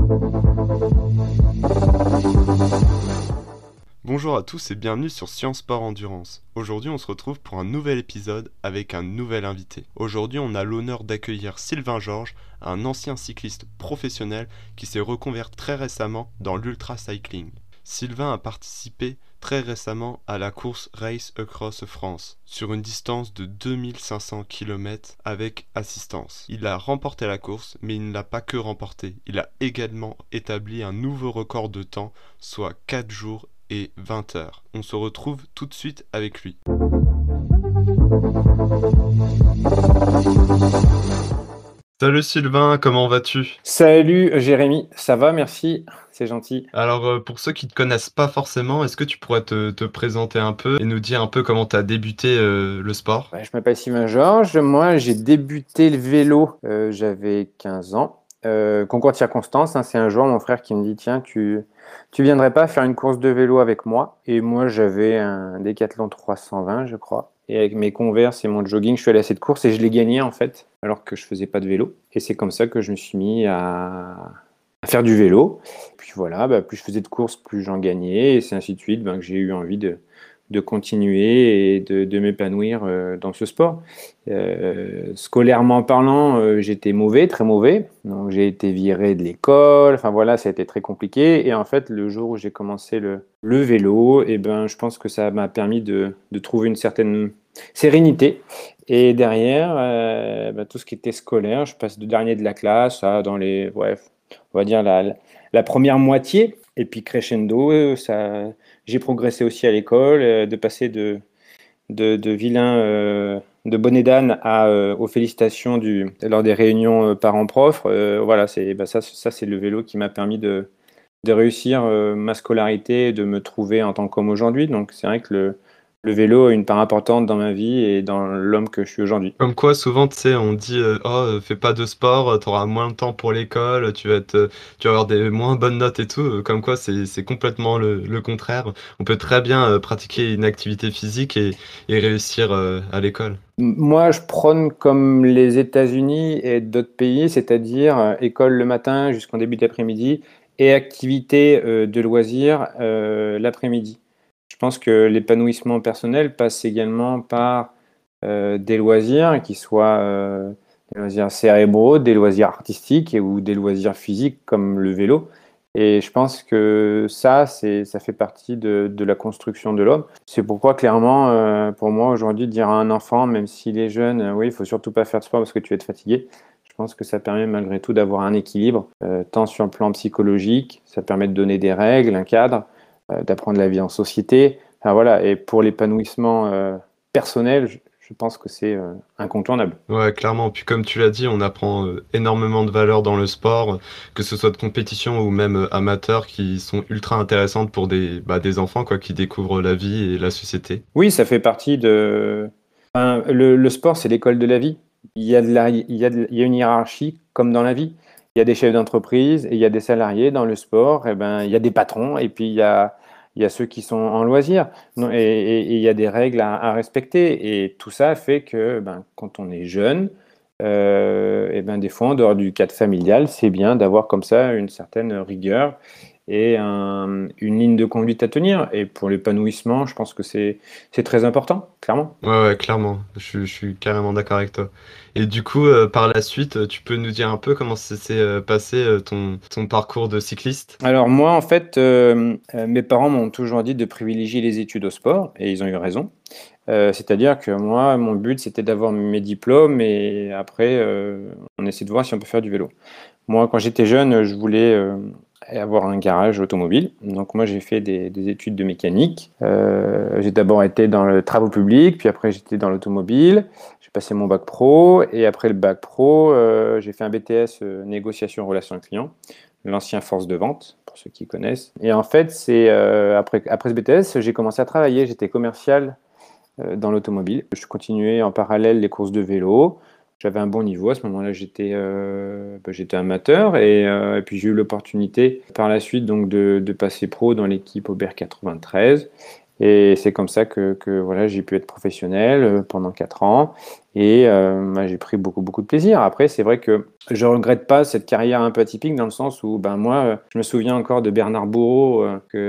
Bonjour à tous et bienvenue sur Science Sport Endurance. Aujourd'hui on se retrouve pour un nouvel épisode avec un nouvel invité. Aujourd'hui on a l'honneur d'accueillir Sylvain Georges, un ancien cycliste professionnel qui s'est reconverti très récemment dans l'ultra-cycling. Sylvain a participé très récemment à la course Race Across France, sur une distance de 2500 km avec assistance. Il a remporté la course, mais il ne l'a pas que remporté. Il a également établi un nouveau record de temps, soit 4 jours et 20 heures. On se retrouve tout de suite avec lui. Salut Sylvain, comment vas-tu? Salut Jérémy, ça va, merci, c'est gentil. Alors pour ceux qui ne te connaissent pas forcément, est-ce que tu pourrais te présenter un peu et nous dire un peu comment tu as débuté le sport? Je m'appelle Sylvain Georges, moi j'ai débuté le vélo, j'avais 15 ans. Concours de circonstances, hein, c'est un jour mon frère qui me dit tiens, tu viendrais pas faire une course de vélo avec moi? Et moi j'avais un Décathlon 320 je crois. Et avec mes Converse et mon jogging, je suis allé à cette course et je l'ai gagné en fait, alors que je faisais pas de vélo. Et c'est comme ça que je me suis mis à faire du vélo. Puis voilà, plus je faisais de courses, plus j'en gagnais, et c'est ainsi de suite que j'ai eu envie de continuer et de m'épanouir dans ce sport. Scolairement parlant, j'étais mauvais, très mauvais. Donc j'ai été viré de l'école. Enfin voilà, ça a été très compliqué. Et en fait, le jour où j'ai commencé le vélo, je pense que ça m'a permis de trouver une certaine sérénité. Et derrière, tout ce qui était scolaire, je passe de dernier de la classe à dans les, ouais, on va dire la première moitié. Et puis crescendo, j'ai progressé aussi à l'école, de passer de vilain de bonnet d'âne aux félicitations lors des réunions parents-prof. Voilà, ça c'est le vélo qui m'a permis de réussir ma scolarité, de me trouver en tant qu'homme aujourd'hui. Donc c'est vrai que le vélo a une part importante dans ma vie et dans l'homme que je suis aujourd'hui. Comme quoi, souvent, tu sais, on dit fais pas de sport, t'auras moins de temps pour l'école, tu vas avoir des moins bonnes notes et tout. Comme quoi, c'est complètement le contraire. On peut très bien pratiquer une activité physique et réussir à l'école. Moi, je prône comme les États-Unis et d'autres pays, c'est-à-dire école le matin jusqu'en début d'après-midi et activité de loisirs l'après-midi. Je pense que l'épanouissement personnel passe également par des loisirs qui soient des loisirs cérébraux, des loisirs artistiques ou des loisirs physiques comme le vélo. Et je pense que ça fait partie de la construction de l'homme. C'est pourquoi, clairement, pour moi, aujourd'hui, dire à un enfant, même s'il est jeune, oui, il faut surtout pas faire de sport parce que tu vas être fatigué, je pense que ça permet malgré tout d'avoir un équilibre, tant sur le plan psychologique, ça permet de donner des règles, un cadre, d'apprendre la vie en société. Enfin, voilà. Et pour l'épanouissement personnel, je pense que c'est incontournable. Ouais, clairement. Puis comme tu l'as dit, on apprend énormément de valeurs dans le sport, que ce soit de compétition ou même amateurs, qui sont ultra intéressantes pour des enfants quoi, qui découvrent la vie et la société. Oui, ça fait partie de. Enfin, le sport, c'est l'école de la vie. Il y a une hiérarchie comme dans la vie. Il y a des chefs d'entreprise et il y a des salariés dans le sport. Il y a des patrons et puis il y a ceux qui sont en loisir. Non, et il y a des règles à respecter. Et tout ça fait que quand on est jeune, des fois, en dehors du cadre familial, c'est bien d'avoir comme ça une certaine rigueur et une ligne de conduite à tenir. Et pour l'épanouissement, je pense que c'est très important, clairement. Ouais, clairement. Je suis carrément d'accord avec toi. Et du coup, par la suite, tu peux nous dire un peu comment ça s'est passé ton parcours de cycliste? Alors moi, en fait, mes parents m'ont toujours dit de privilégier les études au sport, et ils ont eu raison. C'est-à-dire que moi, mon but, c'était d'avoir mes diplômes, et après, on essaie de voir si on peut faire du vélo. Moi, quand j'étais jeune, je voulais avoir un garage automobile. Donc moi, j'ai fait des études de mécanique. J'ai d'abord été dans le travaux publics, puis après j'étais dans l'automobile. J'ai passé mon bac pro, et après le bac pro, j'ai fait un BTS négociation relations clients, l'ancien force de vente, pour ceux qui connaissent. Et en fait, c'est après ce BTS, j'ai commencé à travailler. J'étais commercial dans l'automobile. Je continuais en parallèle les courses de vélo. J'avais un bon niveau. À ce moment-là, j'étais amateur et puis j'ai eu l'opportunité par la suite donc de passer pro dans l'équipe Aubert 93. Et c'est comme ça que voilà, j'ai pu être professionnel pendant 4 ans et bah, j'ai pris beaucoup, beaucoup de plaisir. Après, c'est vrai que je regrette pas cette carrière un peu atypique dans le sens où ben, moi, je me souviens encore de Bernard Bourreau,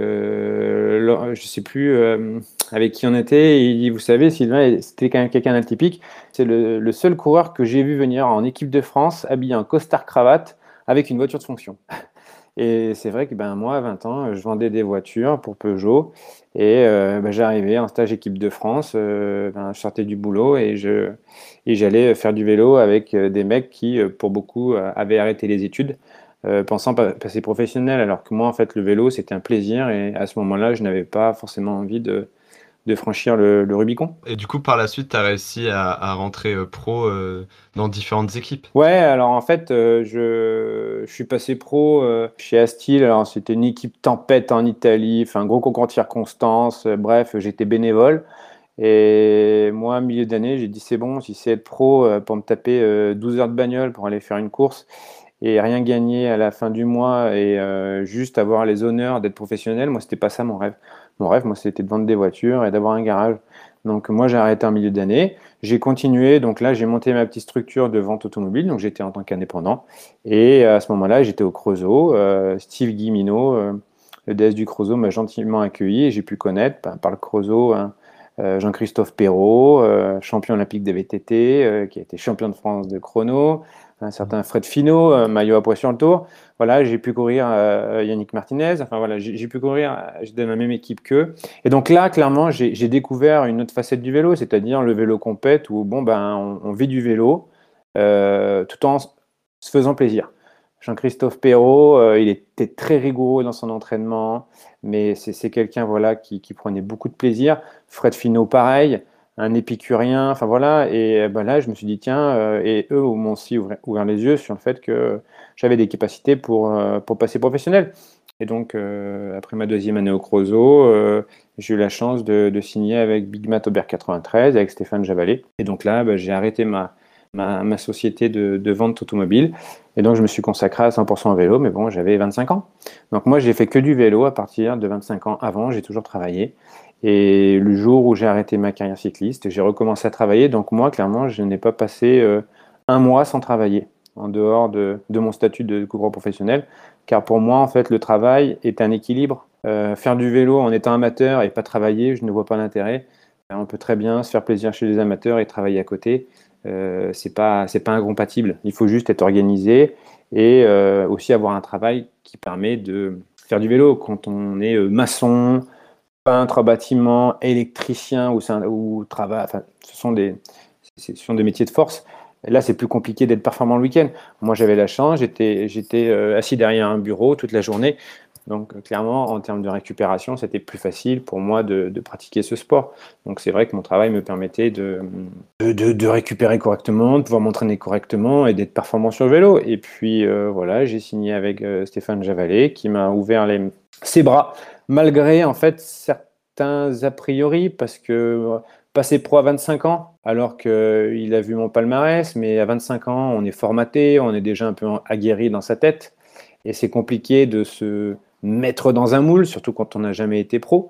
je sais plus avec qui on était. Il dit, vous savez, Sylvain, c'était quand même quelqu'un d'atypique. C'est le seul coureur que j'ai vu venir en équipe de France habillé en costard-cravate avec une voiture de fonction. Et c'est vrai que ben, moi, à 20 ans, je vendais des voitures pour Peugeot. Et ben, j'arrivais en stage équipe de France, ben, je sortais du boulot et j'allais faire du vélo avec des mecs qui, pour beaucoup, avaient arrêté les études, pensant passer professionnel. Alors que moi, en fait, le vélo, c'était un plaisir. Et à ce moment-là, je n'avais pas forcément envie de franchir le Rubicon. Et du coup, par la suite, tu as réussi à rentrer pro dans différentes équipes. Ouais, alors en fait, je suis passé pro chez Astil. Alors c'était une équipe tempête en Italie, enfin un gros concours de circonstances. Bref, j'étais bénévole. Et moi, milieu d'année, j'ai dit c'est bon, si c'est être pro pour me taper 12 heures de bagnole pour aller faire une course et rien gagner à la fin du mois et juste avoir les honneurs d'être professionnel, moi, c'était pas ça mon rêve. Mon rêve, moi, c'était de vendre des voitures et d'avoir un garage. Donc moi, j'ai arrêté en milieu d'année. J'ai continué, donc là, j'ai monté ma petite structure de vente automobile, donc j'étais en tant qu'indépendant. Et à ce moment-là, j'étais au Creusot. Steve Guimino, le DS du Creusot, m'a gentiment accueilli et j'ai pu connaître par le Creusot hein, Jean-Christophe Perrault, champion olympique de VTT, qui a été champion de France de chrono, un certain Fred Finot, maillot à poids sur le tour. Voilà, j'ai pu courir Yannick Martinez. Enfin voilà, j'ai pu courir, j'étais dans la même équipe qu'eux. Et donc là, clairement, j'ai découvert une autre facette du vélo, c'est-à-dire le vélo compète où bon ben on vit du vélo tout en se faisant plaisir. Jean-Christophe Perrault, il était très rigoureux dans son entraînement, mais c'est quelqu'un voilà qui prenait beaucoup de plaisir. Fred Finot, pareil, un épicurien, enfin voilà. Et ben là, je me suis dit, tiens, et eux m'ont aussi ouvert les yeux sur le fait que j'avais des capacités pour passer professionnel. Et donc, après ma deuxième année au Creusot, j'ai eu la chance de signer avec Big Mat Aubert 93, avec Stéphane Javalet. Et donc là, ben, j'ai arrêté ma société de vente automobile. Et donc, je me suis consacré à 100% au vélo, mais bon, j'avais 25 ans. Donc moi, j'ai fait que du vélo à partir de 25 ans. Avant, j'ai toujours travaillé. Et le jour où j'ai arrêté ma carrière cycliste, j'ai recommencé à travailler. Donc moi, clairement, je n'ai pas passé un mois sans travailler, en dehors de mon statut de coureur professionnel. Car pour moi, en fait, le travail est un équilibre. Faire du vélo en étant amateur et pas travailler, je ne vois pas l'intérêt. On peut très bien se faire plaisir chez les amateurs et travailler à côté. C'est pas incompatible. Il faut juste être organisé et aussi avoir un travail qui permet de faire du vélo. Quand on est maçon, peintre, bâtiment, électricien ou travail, enfin, ce sont des métiers de force. Là, c'est plus compliqué d'être performant le week-end. Moi, j'avais la chance, j'étais assis derrière un bureau toute la journée. Donc, clairement, en termes de récupération, c'était plus facile pour moi de pratiquer ce sport. Donc, c'est vrai que mon travail me permettait de récupérer correctement, de pouvoir m'entraîner correctement et d'être performant sur le vélo. Et puis, voilà, j'ai signé avec Stéphane Javalet qui m'a ouvert ses bras, malgré en fait certains a priori, parce que passer pro à 25 ans, alors qu'il a vu mon palmarès, mais à 25 ans, on est formaté, on est déjà un peu aguerri dans sa tête, et c'est compliqué de se mettre dans un moule, surtout quand on n'a jamais été pro.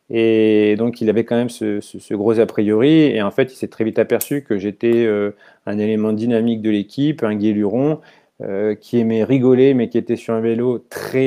Et donc, il avait quand même ce gros a priori, et en fait, il s'est très vite aperçu que j'étais un élément dynamique de l'équipe, un guéluron, qui aimait rigoler, mais qui était sur un vélo très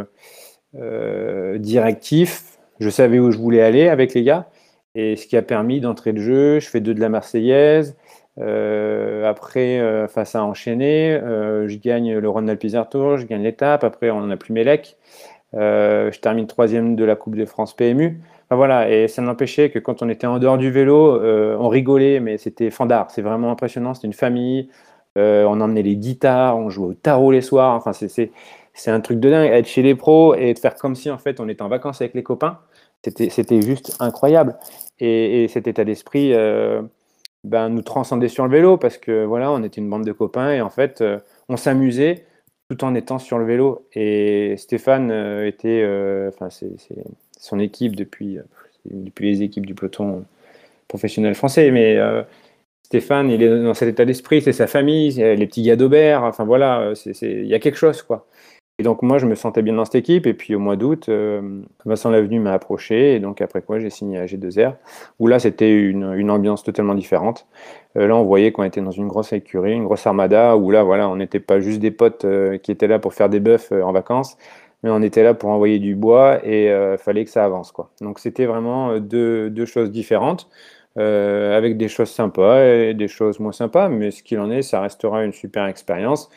directif. Je savais où je voulais aller avec les gars. Et ce qui a permis d'entrer le jeu, je fais deux de la Marseillaise. Après, ça a enchaîné. Je gagne le Rhône-Alpes Tour, je gagne l'étape. Après, on n'a plus Mélec. Je termine troisième de la Coupe de France PMU. Enfin, voilà, et ça n'empêchait que quand on était en dehors du vélo, on rigolait, mais c'était fandard. C'est vraiment impressionnant. C'était une famille. On emmenait les guitares, on jouait au tarot les soirs. Enfin, c'est un truc de dingue. Être chez les pros et de faire comme si en fait on était en vacances avec les copains, c'était juste incroyable. Et cet état d'esprit ben, nous transcendait sur le vélo parce que voilà, on était une bande de copains et en fait on s'amusait tout en étant sur le vélo. Et Stéphane était, enfin c'est son équipe depuis les équipes du peloton professionnel français, mais Stéphane, il est dans cet état d'esprit, c'est sa famille, c'est les petits gars d'Aubert, enfin voilà, il y a quelque chose, quoi. Et donc moi, je me sentais bien dans cette équipe. Et puis au mois d'août, Vincent Lavenu m'a approché. Et donc après quoi, j'ai signé à G2R, où là, c'était une ambiance totalement différente. Là, on voyait qu'on était dans une grosse écurie, une grosse armada, où là, voilà, on n'était pas juste des potes qui étaient là pour faire des bœufs en vacances, mais on était là pour envoyer du bois et fallait que ça avance, quoi. Donc c'était vraiment deux choses différentes. Avec des choses sympas et des choses moins sympas, mais ce qu'il en est, ça restera une super expérience.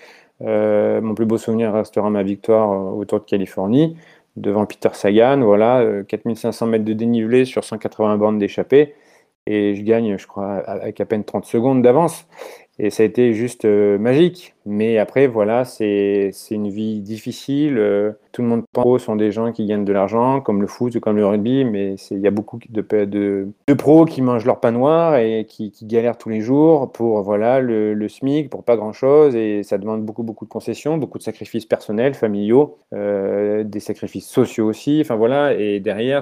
Mon plus beau souvenir restera ma victoire au Tour de Californie devant Peter Sagan. Voilà, 4500 mètres de dénivelé sur 180 bornes d'échappée. Et je gagne, je crois, avec à peine 30 secondes d'avance. Et ça a été juste magique. Mais après, voilà, c'est une vie difficile. Tout le monde pense sont des gens qui gagnent de l'argent, comme le foot ou comme le rugby. Mais il y a beaucoup de pros qui mangent leur pain noir et qui galèrent tous les jours pour voilà, le SMIC, pour pas grand-chose. Et ça demande beaucoup, beaucoup de concessions, beaucoup de sacrifices personnels, familiaux, des sacrifices sociaux aussi. Enfin voilà. Et derrière,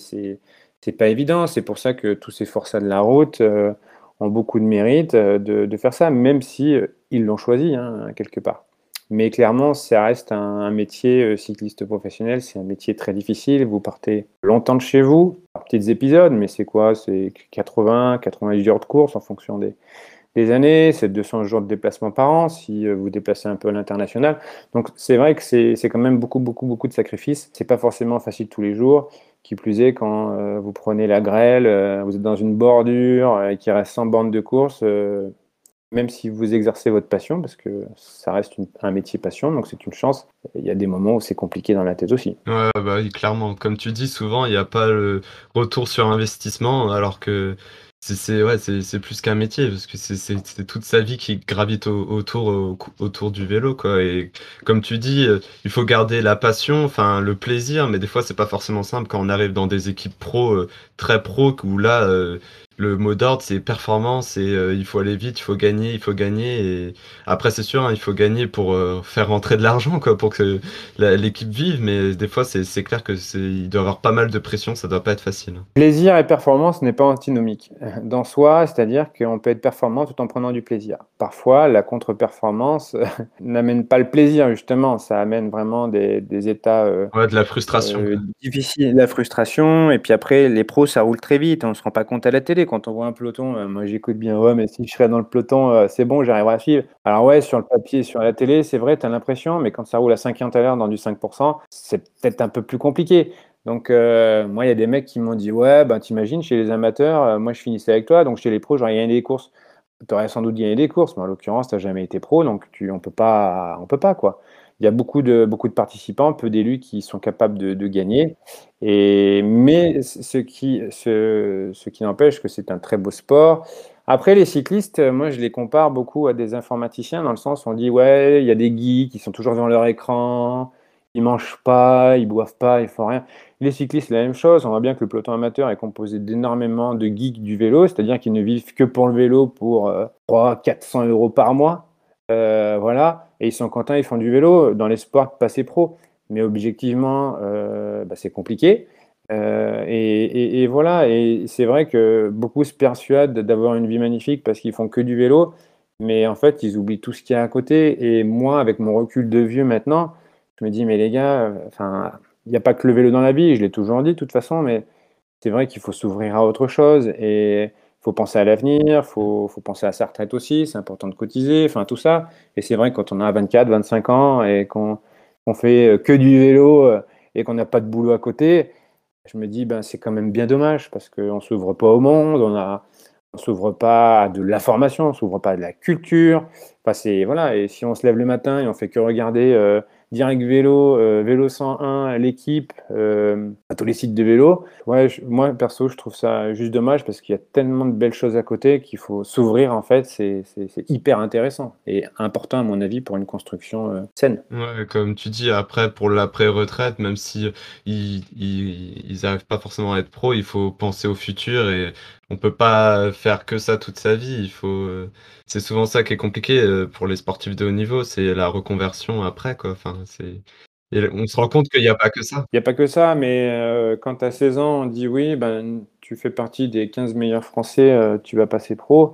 c'est pas évident. C'est pour ça que tous ces forçats de la route ont beaucoup de mérite de faire ça, même si ils l'ont choisi hein, quelque part. Mais clairement, ça reste un métier cycliste professionnel, c'est un métier très difficile. Vous partez longtemps de chez vous, par petits épisodes, mais c'est quoi? C'est 80, 90 heures de course en fonction des années, c'est 200 jours de déplacement par an si vous déplacez un peu à l'international. Donc c'est vrai que c'est quand même beaucoup, beaucoup, beaucoup de sacrifices. C'est pas forcément facile tous les jours. Qui plus est, quand vous prenez la grêle, vous êtes dans une bordure et qu'il reste 100 bornes de course, même si vous exercez votre passion, parce que ça reste un métier passion, donc c'est une chance, il y a des moments où c'est compliqué dans la tête aussi. Ouais, bah oui, clairement. Comme tu dis, souvent, il n'y a pas le retour sur investissement, alors que ouais, c'est plus qu'un métier, parce que c'est toute sa vie qui gravite autour du vélo, quoi. Et comme tu dis, il faut garder la passion, enfin, le plaisir, mais des fois, c'est pas forcément simple quand on arrive dans des équipes pro, très pro, où là, le mot d'ordre, c'est performance et il faut aller vite, il faut gagner, il faut gagner. Et après, c'est sûr, hein, il faut gagner pour faire rentrer de l'argent, quoi, pour que l'équipe vive, mais des fois, c'est clair que il doit y avoir pas mal de pression, ça doit pas être facile. Plaisir et performance n'est pas antinomique dans soi, c'est-à-dire qu'on peut être performant tout en prenant du plaisir. Parfois, la contre-performance n'amène pas le plaisir, justement, ça amène vraiment des états Ouais, de la frustration, quoi. difficiles, la frustration, et puis après, les pros, ça roule très vite, on ne se rend pas compte à la télé quand on voit un peloton. Moi, j'écoute bien, ouais, mais si je serais dans le peloton, c'est bon, j'arriverai à suivre. Alors ouais, sur le papier, sur la télé, c'est vrai, tu as l'impression, mais quand ça roule à 5 km à l'heure dans du 5%, c'est peut-être un peu plus compliqué. Donc, moi, il y a des mecs qui m'ont dit, ouais, ben, t'imagines, chez les amateurs, moi, je finissais avec toi, donc chez les pros, j'aurais gagné des courses. Tu aurais sans doute gagné des courses, mais en l'occurrence, tu n'as jamais été pro, donc on peut pas, quoi. Il y a beaucoup de participants, peu d'élus qui sont capables de gagner. Mais ce qui n'empêche que c'est un très beau sport. Après, les cyclistes, moi, je les compare beaucoup à des informaticiens, dans le sens où on dit, ouais, il y a des geeks qui sont toujours devant leur écran, ils mangent pas, ils boivent pas, ils font rien. Les cyclistes, c'est la même chose. On voit bien que le peloton amateur est composé d'énormément de geeks du vélo, c'est-à-dire qu'ils ne vivent que pour le vélo pour 300, 400 euros par mois. Voilà. Et ils sont contents, ils font du vélo dans l'espoir de passer pro. Mais objectivement, bah, c'est compliqué. Et voilà. Et c'est vrai que beaucoup se persuadent d'avoir une vie magnifique parce qu'ils font que du vélo. Mais en fait, ils oublient tout ce qu'il y a à côté. Et moi, avec mon recul de vieux maintenant, je me dis, mais les gars, enfin, il n'y a pas que le vélo dans la vie, je l'ai toujours dit de toute façon, mais c'est vrai qu'il faut s'ouvrir à autre chose et il faut penser à l'avenir, faut penser à sa retraite aussi, c'est important de cotiser, enfin tout ça. Et c'est vrai que quand on a 24, 25 ans et qu'on fait que du vélo et qu'on n'a pas de boulot à côté, je me dis, ben, c'est quand même bien dommage parce qu'on ne s'ouvre pas au monde, on s'ouvre pas à de l'information, on s'ouvre pas à de la culture. Enfin, voilà. Et si on se lève le matin et on fait que regarder Direct Vélo, Vélo 101, l'équipe, à tous les sites de vélo, ouais, moi perso, je trouve ça juste dommage parce qu'il y a tellement de belles choses à côté qu'il faut s'ouvrir en fait. C'est hyper intéressant et important à mon avis pour une construction saine. Ouais, comme tu dis, après, pour l'après-retraite, même si ils arrivent pas forcément à être pro, il faut penser au futur et on peut pas faire que ça toute sa vie. C'est souvent ça qui est compliqué pour les sportifs de haut niveau, c'est la reconversion après, quoi. Enfin, et on se rend compte qu'il y a pas que ça. Il n'y a pas que ça, mais quand tu as 16 ans, on dit oui, ben, tu fais partie des 15 meilleurs Français, tu vas passer pro.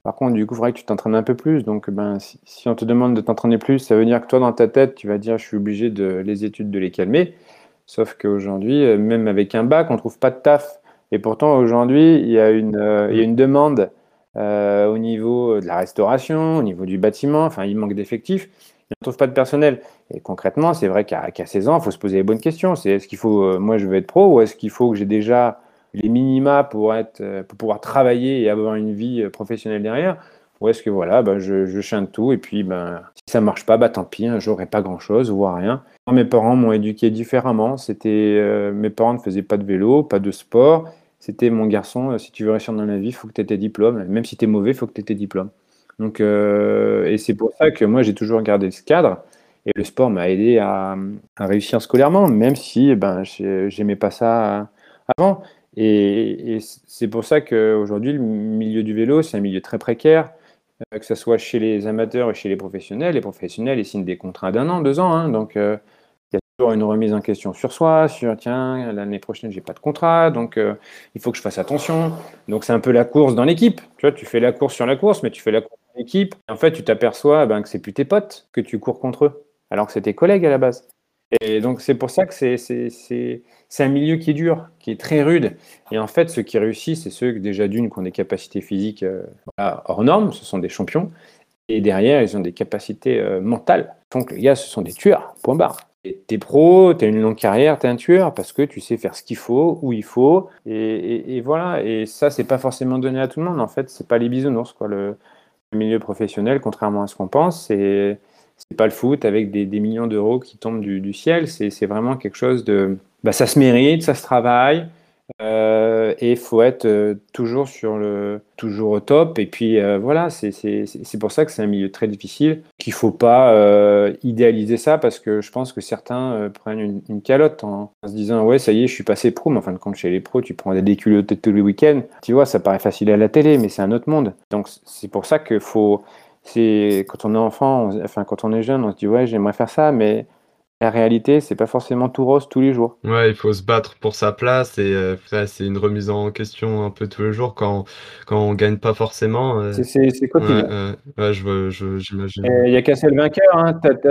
Par contre, du coup, il faudrait que tu t'entraînes un peu plus. Donc, ben, si on te demande de t'entraîner plus, ça veut dire que toi, dans ta tête, tu vas dire, je suis obligé les études de les calmer. Sauf qu'aujourd'hui, même avec un bac, on ne trouve pas de taf. Et pourtant, aujourd'hui, il y a une demande au niveau de la restauration, au niveau du bâtiment. Enfin, il manque d'effectifs. Et on ne trouve pas de personnel. Et concrètement, c'est vrai qu'à 16 ans, il faut se poser les bonnes questions. C'est est-ce qu'il faut, moi, je veux être pro, ou est-ce qu'il faut que j'ai déjà les minima pour pouvoir travailler et avoir une vie professionnelle derrière? Ou est-ce que voilà, ben, je chante tout et puis ben, si ça marche pas, bah tant pis, un jour, j'aurai pas grand-chose, voire rien. Moi, mes parents m'ont éduqué différemment. Mes parents ne faisaient pas de vélo, pas de sport. C'était mon garçon, si tu veux réussir dans la vie, il faut que tu aies tes diplômes. Même si tu es mauvais, il faut que tu aies tes diplômes. Donc, et c'est pour ça que moi, j'ai toujours gardé ce cadre. Et le sport m'a aidé à réussir scolairement, même si ben, j'aimais pas ça avant. Et c'est pour ça qu'aujourd'hui, le milieu du vélo, c'est un milieu très précaire, que ce soit chez les amateurs et chez les professionnels. Les professionnels, ils signent des contrats d'un an, 2 ans, hein. Donc, il y a toujours une remise en question sur soi, sur tiens, l'année prochaine, j'ai pas de contrat, donc il faut que je fasse attention. Donc, c'est un peu la course dans l'équipe. Tu vois, tu fais la course sur la course, mais tu fais la course dans l'équipe. En fait, tu t'aperçois ben, que c'est plus tes potes que tu cours contre eux, alors que c'est tes collègues à la base. Et donc, c'est pour ça que c'est un milieu qui est dur, qui est très rude. Et en fait, ceux qui réussissent, c'est ceux, déjà d'une, qui ont des capacités physiques voilà, hors normes, ce sont des champions. Et derrière, ils ont des capacités mentales. Donc, les gars, ce sont des tueurs, point barre. T'es pro, t'as une longue carrière, t'es un tueur parce que tu sais faire ce qu'il faut, où il faut. Et voilà. Et ça, c'est pas forcément donné à tout le monde. En fait, c'est pas les bisounours, quoi. Le milieu professionnel, contrairement à ce qu'on pense, c'est pas le foot avec des millions d'euros qui tombent du ciel. C'est vraiment quelque chose de. Bah, ça se mérite, ça se travaille. Et il faut être toujours au top. Et puis voilà, c'est pour ça que c'est un milieu très difficile, qu'il faut pas idéaliser ça parce que je pense que certains prennent une calotte en se disant ouais, ça y est, je suis passé pro. Mais en fin de compte, chez les pros, tu prends des déculottés tous les week-ends. Tu vois, ça paraît facile à la télé, mais c'est un autre monde. Donc c'est pour ça que faut. C'est quand on est enfant, enfin quand on est jeune, on se dit ouais, j'aimerais faire ça, mais la réalité, c'est pas forcément tout rose tous les jours. Ouais, il faut se battre pour sa place et ouais, c'est une remise en question un peu tous les jours quand on gagne pas forcément. C'est Ouais, quotidien. ouais, j'imagine. Il n'y a qu'un seul vainqueur, hein.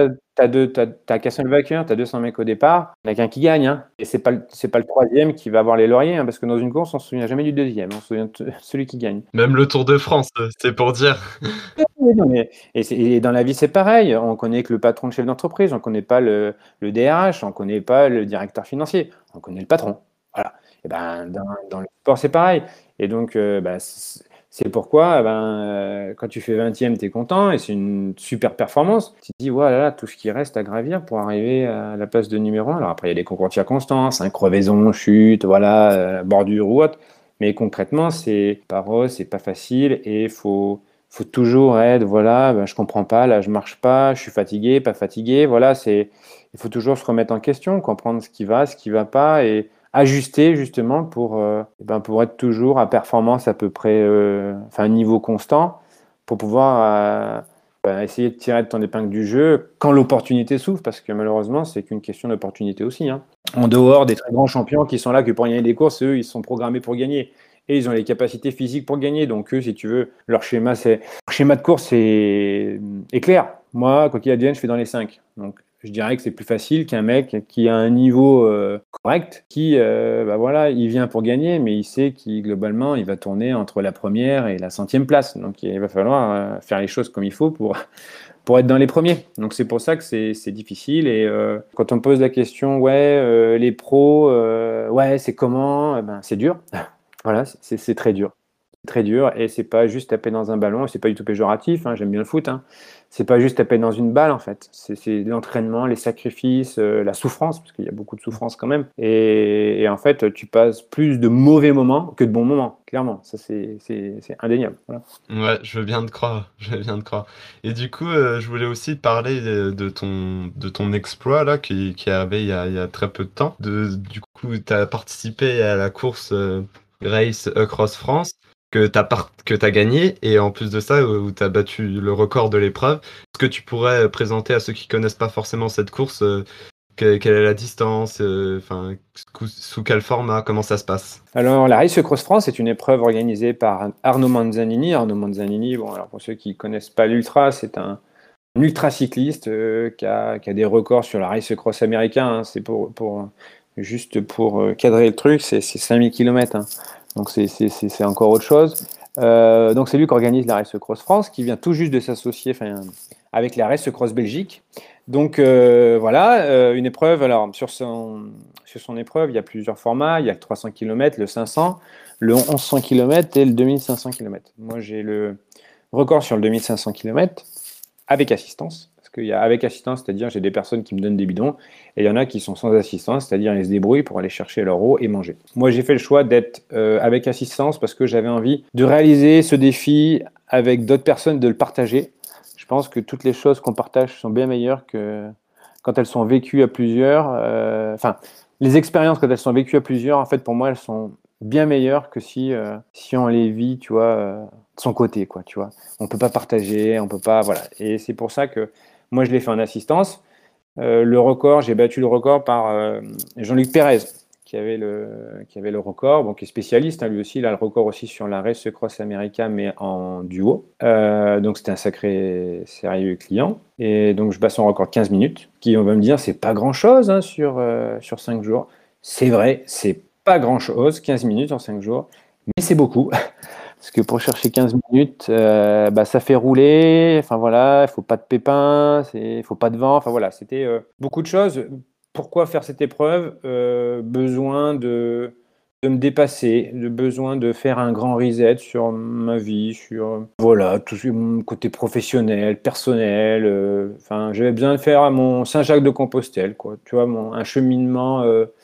T'as qu'un seul vainqueur, tu as 200 mecs au départ, il n'y en a qu'un qui gagne, hein. Et c'est pas le troisième qui va avoir les lauriers, hein, parce que dans une course, on ne se souvient jamais du deuxième, on se souvient de celui qui gagne. Même le Tour de France, c'est pour dire. Oui, non, et dans la vie, c'est pareil. On connaît que le patron de chef d'entreprise, on ne connaît pas le DRH, on ne connaît pas le directeur financier, on connaît le patron. Voilà. Et ben, dans le sport, c'est pareil. Et donc, bah, c'est pourquoi quand tu fais 20e, tu es content et c'est une super performance. Tu te dis, voilà, tout ce qui reste à gravir pour arriver à la place de numéro 1. Alors après, il y a des concours de circonstances, hein, crevaison, chute, voilà, bordure ou autre. Mais concrètement, c'est pas rose, c'est pas facile et faut toujours être, voilà, ben, je comprends pas, là je marche pas, je suis fatigué, pas fatigué, voilà, il faut toujours se remettre en question, comprendre ce qui va pas et ajuster justement pour être toujours à performance à peu près, enfin un niveau constant pour pouvoir essayer de tirer de ton épingle du jeu quand l'opportunité s'ouvre, parce que malheureusement c'est qu'une question d'opportunité aussi, hein. En dehors des très grands champions qui sont là que pour gagner des courses, eux ils sont programmés pour gagner et ils ont les capacités physiques pour gagner. Donc eux, si tu veux, leur schéma de course est clair. Moi, quoi qu'il advienne, je fais dans les 5. Donc je dirais que c'est plus facile qu'un mec qui a un niveau correct, qui, bah voilà, il vient pour gagner, mais il sait qu'il globalement, il va tourner entre la première et la 100e place. Donc il va falloir faire les choses comme il faut pour être dans les premiers. Donc c'est pour ça que c'est difficile. Et quand on me pose la question, ouais, les pros, ouais, c'est comment? Eh ben, c'est dur. Voilà, c'est très dur. C'est très dur et c'est pas juste taper dans un ballon, c'est pas du tout péjoratif, hein, j'aime bien le foot, hein. C'est pas juste taper dans une balle en fait. C'est l'entraînement, les sacrifices, la souffrance, parce qu'il y a beaucoup de souffrance quand même. Et en fait, tu passes plus de mauvais moments que de bons moments, clairement. Ça, c'est indéniable. Voilà. Ouais, je veux bien te croire, je veux bien te croire. Et du coup, je voulais aussi te parler de ton exploit là qui est arrivé il y a très peu de temps. Du coup, tu as participé à la course Race Across France que t'as gagné et en plus de ça, où tu as battu le record de l'épreuve. Est-ce que tu pourrais présenter à ceux qui connaissent pas forcément cette course Quelle est la distance, enfin, sous quel format, comment ça se passe? Alors, la Race Cross France est une épreuve organisée par Arnaud Manzanini. Arnaud Manzanini, bon, alors pour ceux qui ne connaissent pas l'ultra, c'est un ultra cycliste qui a des records sur la Race Cross américain. Hein. C'est juste pour cadrer le truc, c'est 5000 km. Hein. Donc, c'est encore autre chose. Donc, c'est lui qui organise la Race Cross France, qui vient tout juste de s'associer avec la Race Cross Belgique. Donc, voilà, une épreuve. Alors, sur son épreuve, il y a plusieurs formats. Il y a le 300 km, le 500, le 1100 km et le 2500 km. Moi, j'ai le record sur le 2500 km avec assistance. Parce qu'il y a avec assistance, c'est-à-dire j'ai des personnes qui me donnent des bidons et il y en a qui sont sans assistance, c'est-à-dire ils se débrouillent pour aller chercher leur eau et manger. Moi, j'ai fait le choix d'être avec assistance parce que j'avais envie de réaliser ce défi avec d'autres personnes, de le partager. Je pense que toutes les choses qu'on partage sont bien meilleures que quand elles sont vécues à plusieurs. Enfin, les expériences quand elles sont vécues à plusieurs, en fait, pour moi, elles sont bien meilleures que si on les vit, tu vois, de son côté, quoi, tu vois. On peut pas partager, on peut pas, voilà. Et c'est pour ça que moi, je l'ai fait en assistance. Le record, j'ai battu le record par Jean-Luc Pérez, qui avait le record, bon, qui est spécialiste, hein, lui aussi, il a le record aussi sur la Race Cross America, mais en duo. Donc c'était un sacré sérieux client. Et donc je bats son record de 15 minutes, qui on va me dire, c'est pas grand-chose hein, sur 5 jours. C'est vrai, c'est pas grand-chose, 15 minutes en 5 jours, mais c'est beaucoup. Parce que pour chercher 15 minutes, ça fait rouler, enfin voilà, il faut pas de pépins, il faut pas de vent, enfin voilà, c'était beaucoup de choses. Pourquoi faire cette épreuve? Besoin de me dépasser, de besoin de faire un grand reset sur ma vie, sur voilà, tout mon côté professionnel, personnel. Enfin, j'avais besoin de faire mon Saint-Jacques-de-Compostelle, quoi. Tu vois, un cheminement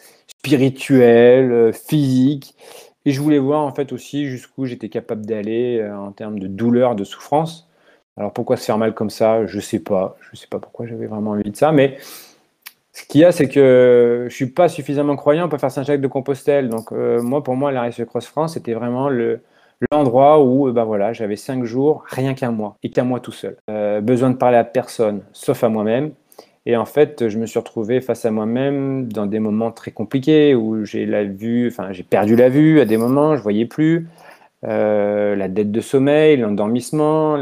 spirituel, physique. Et je voulais voir en fait aussi jusqu'où j'étais capable d'aller en termes de douleur, de souffrance. Alors pourquoi se faire mal comme ça? Je sais pas. Je sais pas pourquoi j'avais vraiment envie de ça. Mais ce qu'il y a, c'est que je suis pas suffisamment croyant pour faire Saint-Jacques-de-Compostelle. Donc moi, pour moi, la Race Cross France, c'était vraiment l'endroit où ben voilà, j'avais 5 jours, rien qu'à moi, et qu'à moi tout seul. Besoin de parler à personne, sauf à moi-même. Et en fait, je me suis retrouvé face à moi-même dans des moments très compliqués où j'ai perdu la vue à des moments, je voyais plus, la dette de sommeil, l'endormissement,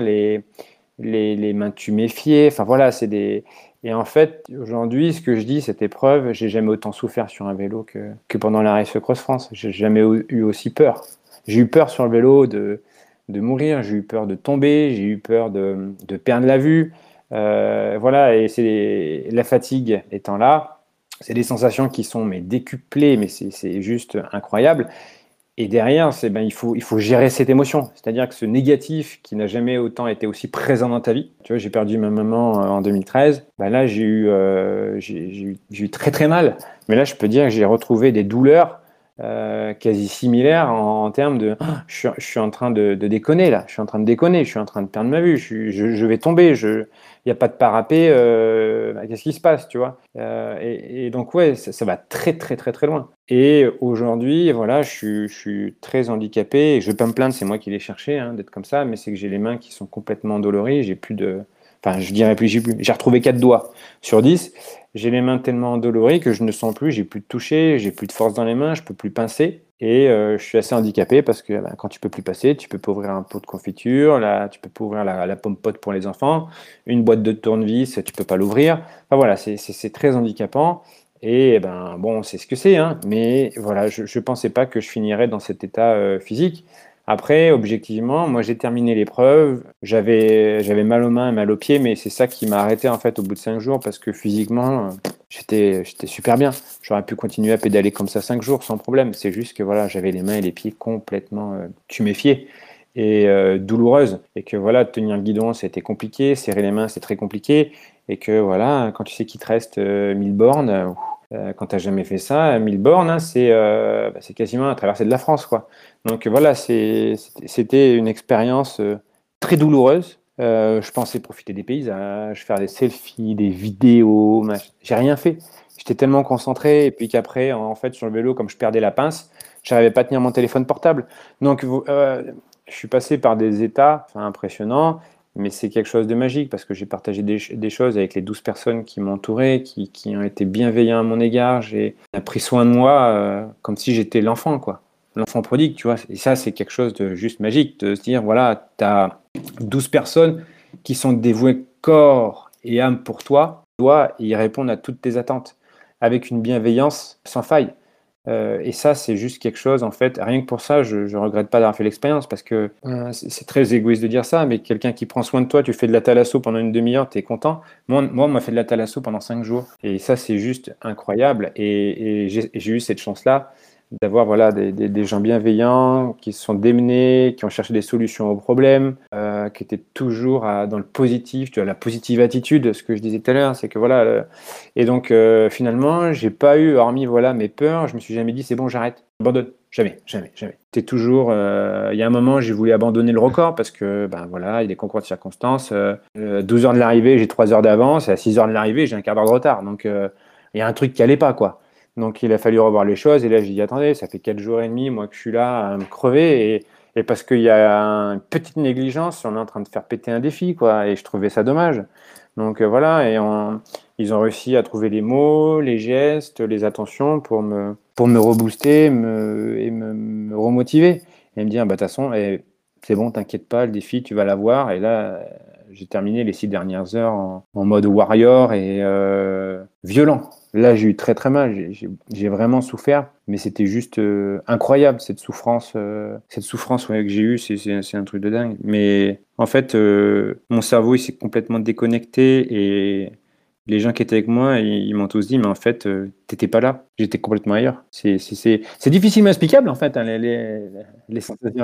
les mains tuméfiées. Enfin voilà, Et en fait, aujourd'hui, ce que je dis, cette épreuve, j'ai jamais autant souffert sur un vélo que pendant la Race Cross France. J'ai jamais eu aussi peur. J'ai eu peur sur le vélo de mourir, j'ai eu peur de tomber, j'ai eu peur de perdre la vue. Voilà, et c'est la fatigue étant là, c'est des sensations qui sont mais décuplées, mais c'est juste incroyable. Et derrière, il faut gérer cette émotion. C'est-à-dire que ce négatif qui n'a jamais autant été aussi présent dans ta vie. Tu vois, j'ai perdu ma maman en 2013. Ben là, j'ai eu très très mal. Mais là, je peux dire que j'ai retrouvé des douleurs quasi similaires en termes de je suis en train de déconner là. Je suis en train de déconner. Je suis en train de perdre ma vue. Je vais tomber. Il n'y a pas de parapet. Qu'est-ce qui se passe, tu vois? Et donc, ouais, ça va très très très très loin. Et aujourd'hui, voilà, je suis très handicapé et je ne vais pas me plaindre, c'est moi qui l'ai cherché hein, d'être comme ça, mais c'est que j'ai les mains qui sont complètement endolories, j'ai plus de... Enfin, je dirais plus, j'ai retrouvé 4 doigts sur 10, j'ai les mains tellement endolories que je ne sens plus, j'ai plus de toucher, j'ai plus de force dans les mains, je peux plus pincer et je suis assez handicapé parce que quand tu peux plus passer, tu peux pas ouvrir un pot de confiture, là, tu peux pas ouvrir la pomme pote pour les enfants, une boîte de tournevis, tu peux pas l'ouvrir. Enfin voilà, c'est très handicapant. Et ben bon, c'est ce que c'est, hein, mais voilà, je ne pensais pas que je finirais dans cet état physique. Après, objectivement, moi j'ai terminé l'épreuve, j'avais mal aux mains et mal aux pieds, mais c'est ça qui m'a arrêté en fait au bout de 5 jours parce que physiquement, j'étais super bien. J'aurais pu continuer à pédaler comme ça 5 jours sans problème. C'est juste que voilà, j'avais les mains et les pieds complètement tuméfiés et douloureuses. Et que voilà, tenir le guidon, c'était compliqué, serrer les mains, c'est très compliqué. Et que voilà, quand tu sais qu'il te reste 1000 bornes, quand tu n'as jamais fait ça, 1000 bornes, hein, c'est quasiment à traverser de la France, quoi. Donc voilà, c'était une expérience très douloureuse. Je pensais profiter des paysages, faire des selfies, des vidéos. J'ai rien fait. J'étais tellement concentré. Et puis qu'après, en fait, sur le vélo, comme je perdais la pince, je n'arrivais pas à tenir mon téléphone portable. Donc je suis passé par des états impressionnants. mais c'est quelque chose de magique parce que j'ai partagé des choses avec les 12 personnes qui m'entouraient, qui ont été bienveillants à mon égard. J'ai pris soin de moi comme si j'étais l'enfant, quoi. L'enfant prodigue, tu vois. Et ça, c'est quelque chose de juste magique, de se dire, voilà, tu as 12 personnes qui sont dévouées corps et âme pour toi, et ils répondent à toutes tes attentes avec une bienveillance sans faille. Et ça, c'est juste quelque chose, en fait, rien que pour ça, je ne regrette pas d'avoir fait l'expérience, parce que c'est très égoïste de dire ça, mais quelqu'un qui prend soin de toi, tu fais de la thalasso pendant une demi-heure, tu es content. Moi, on m'a fait de la thalasso pendant 5 jours. Et ça, c'est juste incroyable. Et j'ai eu cette chance-là d'avoir voilà, des gens bienveillants qui se sont démenés, qui ont cherché des solutions aux problèmes, qui étaient toujours dans le positif, tu vois, la positive attitude, ce que je disais tout à l'heure, c'est que voilà. Et donc finalement, j'ai pas eu, hormis voilà mes peurs, je me suis jamais dit c'est bon, j'arrête, j'abandonne. Jamais, jamais, jamais. C'était toujours. Il y a un moment, j'ai voulu abandonner le record parce que ben voilà, il y a des concours de circonstances. 12 heures de l'arrivée, j'ai 3 heures d'avance, et à 6 heures de l'arrivée, j'ai un quart d'heure de retard. Donc il y a un truc qui allait pas, quoi. Donc il a fallu revoir les choses. Et là, j'ai dit, attendez, ça fait 4 jours et demi, moi, que je suis là à me crever. Et parce qu'il y a une petite négligence, on est en train de faire péter un défi, quoi. Et je trouvais ça dommage. Donc voilà, ils ont réussi à trouver les mots, les gestes, les attentions pour me rebooster et me remotiver. Et me dire, bah, de toute façon, c'est bon, t'inquiète pas, le défi, tu vas l'avoir. Et là, j'ai terminé les 6 dernières heures en mode warrior et violent. Là, j'ai eu très très mal, j'ai vraiment souffert, mais c'était juste incroyable cette souffrance ouais, que j'ai eue, c'est un truc de dingue. Mais en fait, mon cerveau il s'est complètement déconnecté et les gens qui étaient avec moi, ils m'ont tous dit, mais en fait, t'étais pas là, j'étais complètement ailleurs. C'est difficilement explicable en fait, hein, les sensations.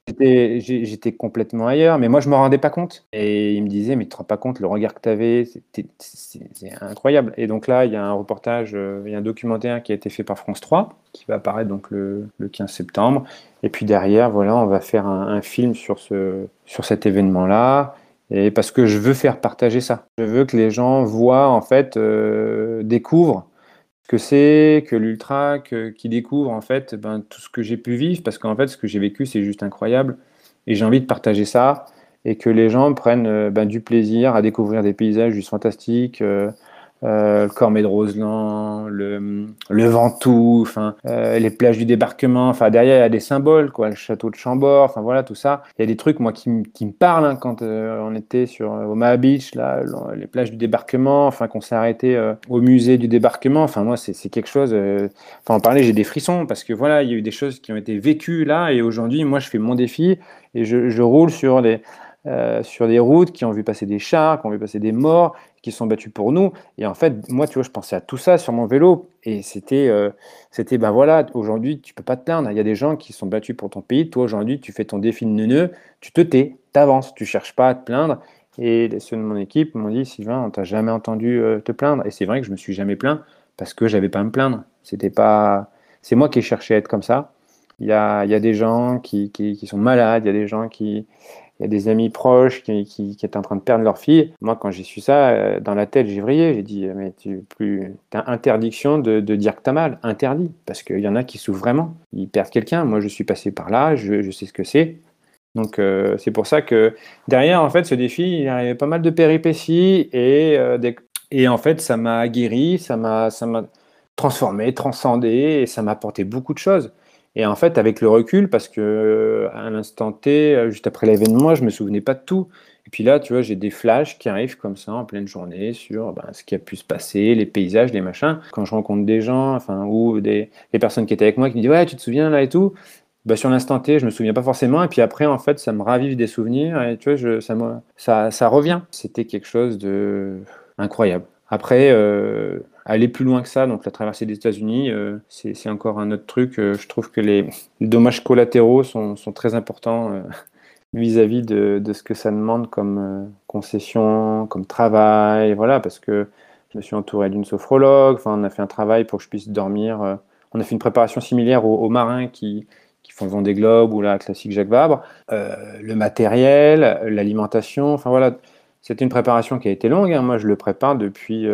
J'étais complètement ailleurs, mais moi je me rendais pas compte. Et il me disait, mais tu te rends pas compte, le regard que tu avais, c'est incroyable. Et donc là, il y a un reportage, il y a un documentaire qui a été fait par France 3, qui va apparaître donc le 15 septembre. Et puis derrière, voilà, on va faire un film sur cet événement-là. Et parce que je veux faire partager ça. Je veux que les gens voient, en fait, découvrent ce que c'est que l'ultra, qu'ils découvrent en fait ben, tout ce que j'ai pu vivre, parce qu'en fait, ce que j'ai vécu, c'est juste incroyable. Et j'ai envie de partager ça et que les gens prennent ben, du plaisir à découvrir des paysages juste fantastiques. Le Cormet de Roseland, le Ventoux, enfin, les plages du débarquement. Enfin, derrière, il y a des symboles, quoi, le château de Chambord, enfin voilà, tout ça. Il y a des trucs, moi, qui me parlent hein, quand on était sur Omaha Beach, là, les plages du débarquement, enfin, qu'on s'est arrêté au musée du débarquement. Enfin, moi, c'est quelque chose. Enfin, en parler, j'ai des frissons parce que voilà, il y a eu des choses qui ont été vécues là, et aujourd'hui, moi, je fais mon défi et je roule sur des routes qui ont vu passer des chars, qui ont vu passer des morts, qui sont battus pour nous. Et en fait, moi, tu vois, je pensais à tout ça sur mon vélo. Et ben voilà, aujourd'hui, tu peux pas te plaindre. Il y a des gens qui sont battus pour ton pays. Toi, aujourd'hui, tu fais ton défi de neuneu, tu te tais, t'avances, tu cherches pas à te plaindre. Et ceux de mon équipe m'ont dit, Sylvain, on t'a jamais entendu te plaindre. Et c'est vrai que je me suis jamais plaint parce que j'avais pas à me plaindre. C'était pas, c'est moi qui ai cherché à être comme ça. Il y a des gens qui sont malades, il y a des gens il y a des amis proches qui étaient en train de perdre leur fille. Moi, quand j'ai su ça, dans la tête, j'ai vrillé. J'ai dit, mais tu as interdiction de dire que tu as mal. Interdit. Parce qu'il y en a qui souffrent vraiment. Ils perdent quelqu'un. Moi, je suis passé par là. Je sais ce que c'est. Donc, c'est pour ça que derrière, en fait, ce défi, il y avait pas mal de péripéties. Et en fait, ça m'a guéri, ça m'a transformé, transcendé. Et ça m'a apporté beaucoup de choses. Et en fait, avec le recul, parce que à l'instant T, juste après l'événement, je me souvenais pas de tout. Et puis là, tu vois, j'ai des flashs qui arrivent comme ça en pleine journée sur ben, ce qui a pu se passer, les paysages, les machins. Quand je rencontre des gens, enfin, ou des personnes qui étaient avec moi qui me disent ouais, tu te souviens là et tout. Bah, sur l'instant T, je me souviens pas forcément. Et puis après, en fait, ça me ravive des souvenirs. Et tu vois, ça revient. C'était quelque chose de incroyable. Après, aller plus loin que ça, donc la traversée des États-Unis, c'est encore un autre truc. Je trouve que les dommages collatéraux sont très importants vis-à-vis de ce que ça demande comme concession, comme travail. Voilà, parce que je me suis entouré d'une sophrologue. Enfin, on a fait un travail pour que je puisse dormir. On a fait une préparation similaire aux marins qui font le Vendée Globe ou la classique Jacques Vabre. Le matériel, l'alimentation, enfin voilà. C'était une préparation qui a été longue, hein. Moi, je le prépare depuis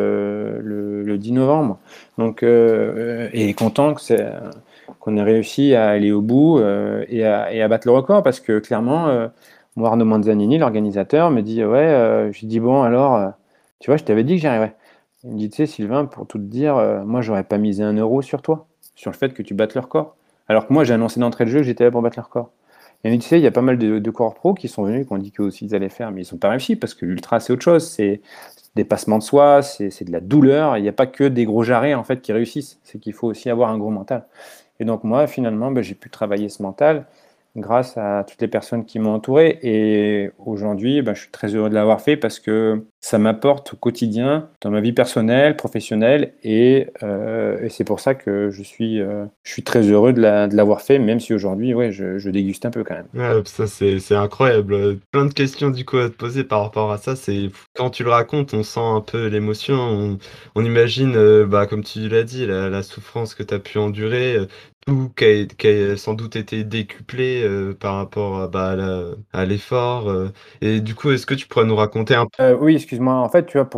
le 10 novembre. Donc, et content qu'on ait réussi à aller au bout et à battre le record parce que clairement, Moi, Arnaud Manzanini, l'organisateur, me dit, ouais, je lui dis, bon, alors, tu vois, je t'avais dit que j'y arriverais. Il me dit, tu sais, Sylvain, pour tout te dire, moi, j'aurais pas misé 1 euro sur toi, sur le fait que tu battes le record. Alors que moi, j'ai annoncé d'entrée de jeu que j'étais là pour battre le record. Et il me dit, tu sais, il y a pas mal de coureurs pro qui sont venus, qui ont dit qu'eux aussi ils allaient faire, mais ils sont pas réussi parce que l'ultra, c'est autre chose. C'est dépassement de soi, c'est de la douleur. Il n'y a pas que des gros jarrets, en fait, qui réussissent. C'est qu'il faut aussi avoir un gros mental. Et donc, moi, finalement, ben, j'ai pu travailler ce mental grâce à toutes les personnes qui m'ont entouré. Et aujourd'hui, ben, je suis très heureux de l'avoir fait parce que ça m'apporte au quotidien dans ma vie personnelle, professionnelle. Et c'est pour ça que je suis très heureux de l'avoir fait, même si aujourd'hui, ouais, je déguste un peu quand même. Ouais, ça c'est incroyable. Plein de questions du coup à te poser par rapport à ça. C'est quand tu le racontes, on sent un peu l'émotion. On imagine, bah, comme tu l'as dit, la souffrance que tu as pu endurer, tout qui a sans doute été décuplé par rapport à, bah, à l'effort. Et du coup, est-ce que tu pourrais nous raconter un peu? Oui, excuse-moi. En fait, tu vois,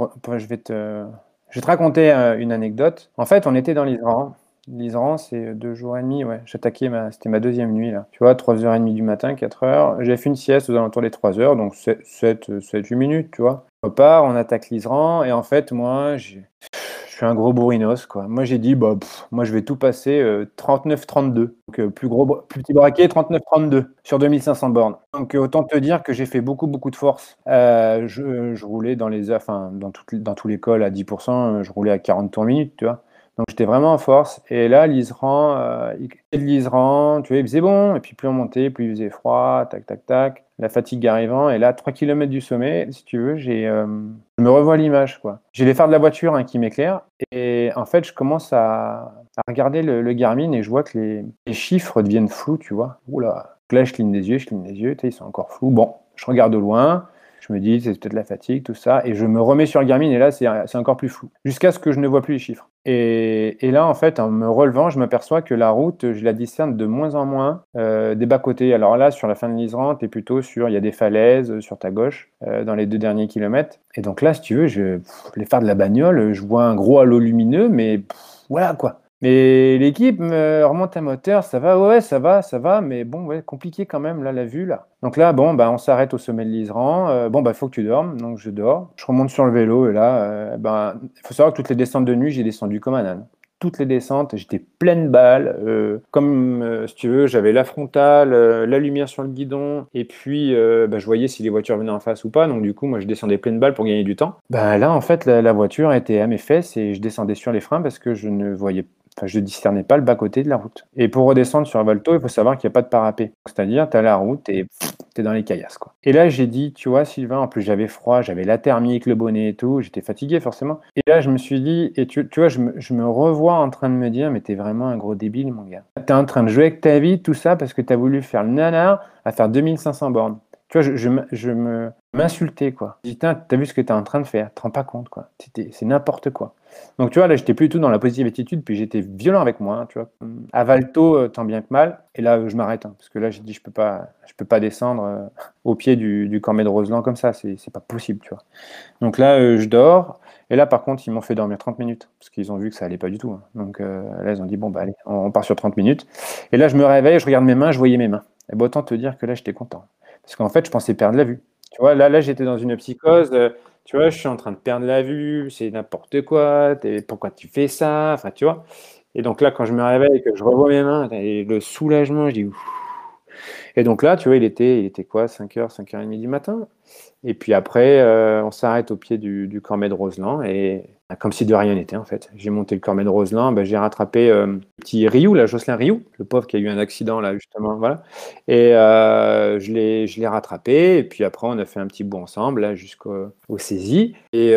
je vais te raconter une anecdote. En fait, on était dans l'Isran. L'Isran, c'est 2 jours et demi. Ouais. C'était ma deuxième nuit là. Tu vois, 3h30 du matin, 4 heures. J'ai fait une sieste aux alentours des 3 heures, donc 7-8 minutes, tu vois. On repart, on attaque l'Isran, et en fait, je suis un gros bourrinos, quoi. Moi, j'ai dit, bah, moi, je vais tout passer 39-32. Donc, plus petit braquet, 39-32 sur 2500 bornes. Donc, autant te dire que j'ai fait beaucoup, beaucoup de force. Je roulais dans les, enfin, dans tous les cols à 10%, je roulais à 40 tours minute, tu vois. Donc, j'étais vraiment en force. Et là, l'Isran, l'Isran, tu vois, il faisait bon. Et puis, plus on montait, plus il faisait froid, tac, tac, tac. La fatigue arrivant. Et là, 3 km du sommet, si tu veux, je me revois l'image, quoi. J'ai les phares de la voiture hein, qui m'éclairent. Et en fait, je commence à regarder le Garmin et je vois que les chiffres deviennent flous, tu vois. Oula. Là, je cligne des yeux, tu sais, ils sont encore flous. Bon, je regarde au loin. Je me dis, c'est peut-être la fatigue, tout ça. Et je me remets sur le Garmin et là, c'est encore plus flou. Jusqu'à ce que je ne vois plus les chiffres. Et là, en fait, en me relevant, je m'aperçois que la route, je la discerne de moins en moins des bas-côtés. Alors là, sur la fin de l'Isran, tu es plutôt il y a des falaises sur ta gauche, dans les 2 derniers kilomètres. Et donc là, si tu veux, les phares de la bagnole, je vois un gros halo lumineux, mais voilà quoi. Mais l'équipe me remonte un moteur, ça va, ouais, ça va, mais bon, ouais, compliqué quand même, là, la vue, là. Donc là, bon, bah, on s'arrête au sommet de l'Isran. Bon, bah, il faut que tu dormes, donc je dors. Je remonte sur le vélo, et là, il faut savoir que toutes les descentes de nuit, j'ai descendu comme un âne. Toutes les descentes, j'étais pleine balle. Comme, si tu veux, j'avais la frontale, la lumière sur le guidon, et puis bah, je voyais si les voitures venaient en face ou pas. Donc du coup, moi, je descendais pleine balle pour gagner du temps. Bah, là, en fait, la voiture était à mes fesses et je descendais sur les freins parce que je ne voyais Enfin, je ne discernais pas le bas-côté de la route. Et pour redescendre sur Valto, il faut savoir qu'il n'y a pas de parapet. C'est-à-dire, tu as la route et tu es dans les caillasses, quoi. Et là, j'ai dit, tu vois, Sylvain, en plus j'avais froid, j'avais la thermique, le bonnet et tout, j'étais fatigué forcément. Et là, je me suis dit, et tu vois, je me revois en train de me dire, mais t'es vraiment un gros débile, mon gars. T'es en train de jouer avec ta vie, tout ça, parce que t'as voulu faire le nanar à faire 2500 bornes. Tu vois, je me m'insultais, quoi. Je dis, t'as vu ce que t'es en train de faire, tu te rends pas compte, quoi. C'est n'importe quoi. Donc, tu vois, là, j'étais plutôt dans la positive attitude, puis j'étais violent avec moi, hein, tu vois. À Valto, tant bien que mal. Et là, je m'arrête, hein, parce que là, j'ai dit, je peux pas descendre au pied du Cormet de Roseland comme ça, c'est pas possible, tu vois. Donc là, je dors. Et là, par contre, ils m'ont fait dormir 30 minutes, parce qu'ils ont vu que ça allait pas du tout, hein. Donc là, ils ont dit, bon, bah allez, on part sur 30 minutes. Et là, je me réveille, je regarde mes mains, je voyais mes mains. Et bah, autant te dire que là, j'étais content. Parce qu'en fait, je pensais perdre la vue. Tu vois, là j'étais dans une psychose. Tu vois, je suis en train de perdre la vue, c'est n'importe quoi. Pourquoi tu fais ça? Enfin, tu vois. Et donc là, quand je me réveille, que je revois mes mains, et le soulagement, je dis ouf. Et donc là, tu vois, il était quoi? 5h, 5h30 du matin. Et puis après, on s'arrête au pied du Cormet de Roseland et comme si de rien n'était en fait. J'ai monté le Cormet de Roseland, ben, j'ai rattrapé le petit Rioux, là, Jocelyn Rioux, le pauvre qui a eu un accident là justement, voilà. Et je l'ai rattrapé et puis après on a fait un petit bout ensemble là jusqu'au saisie.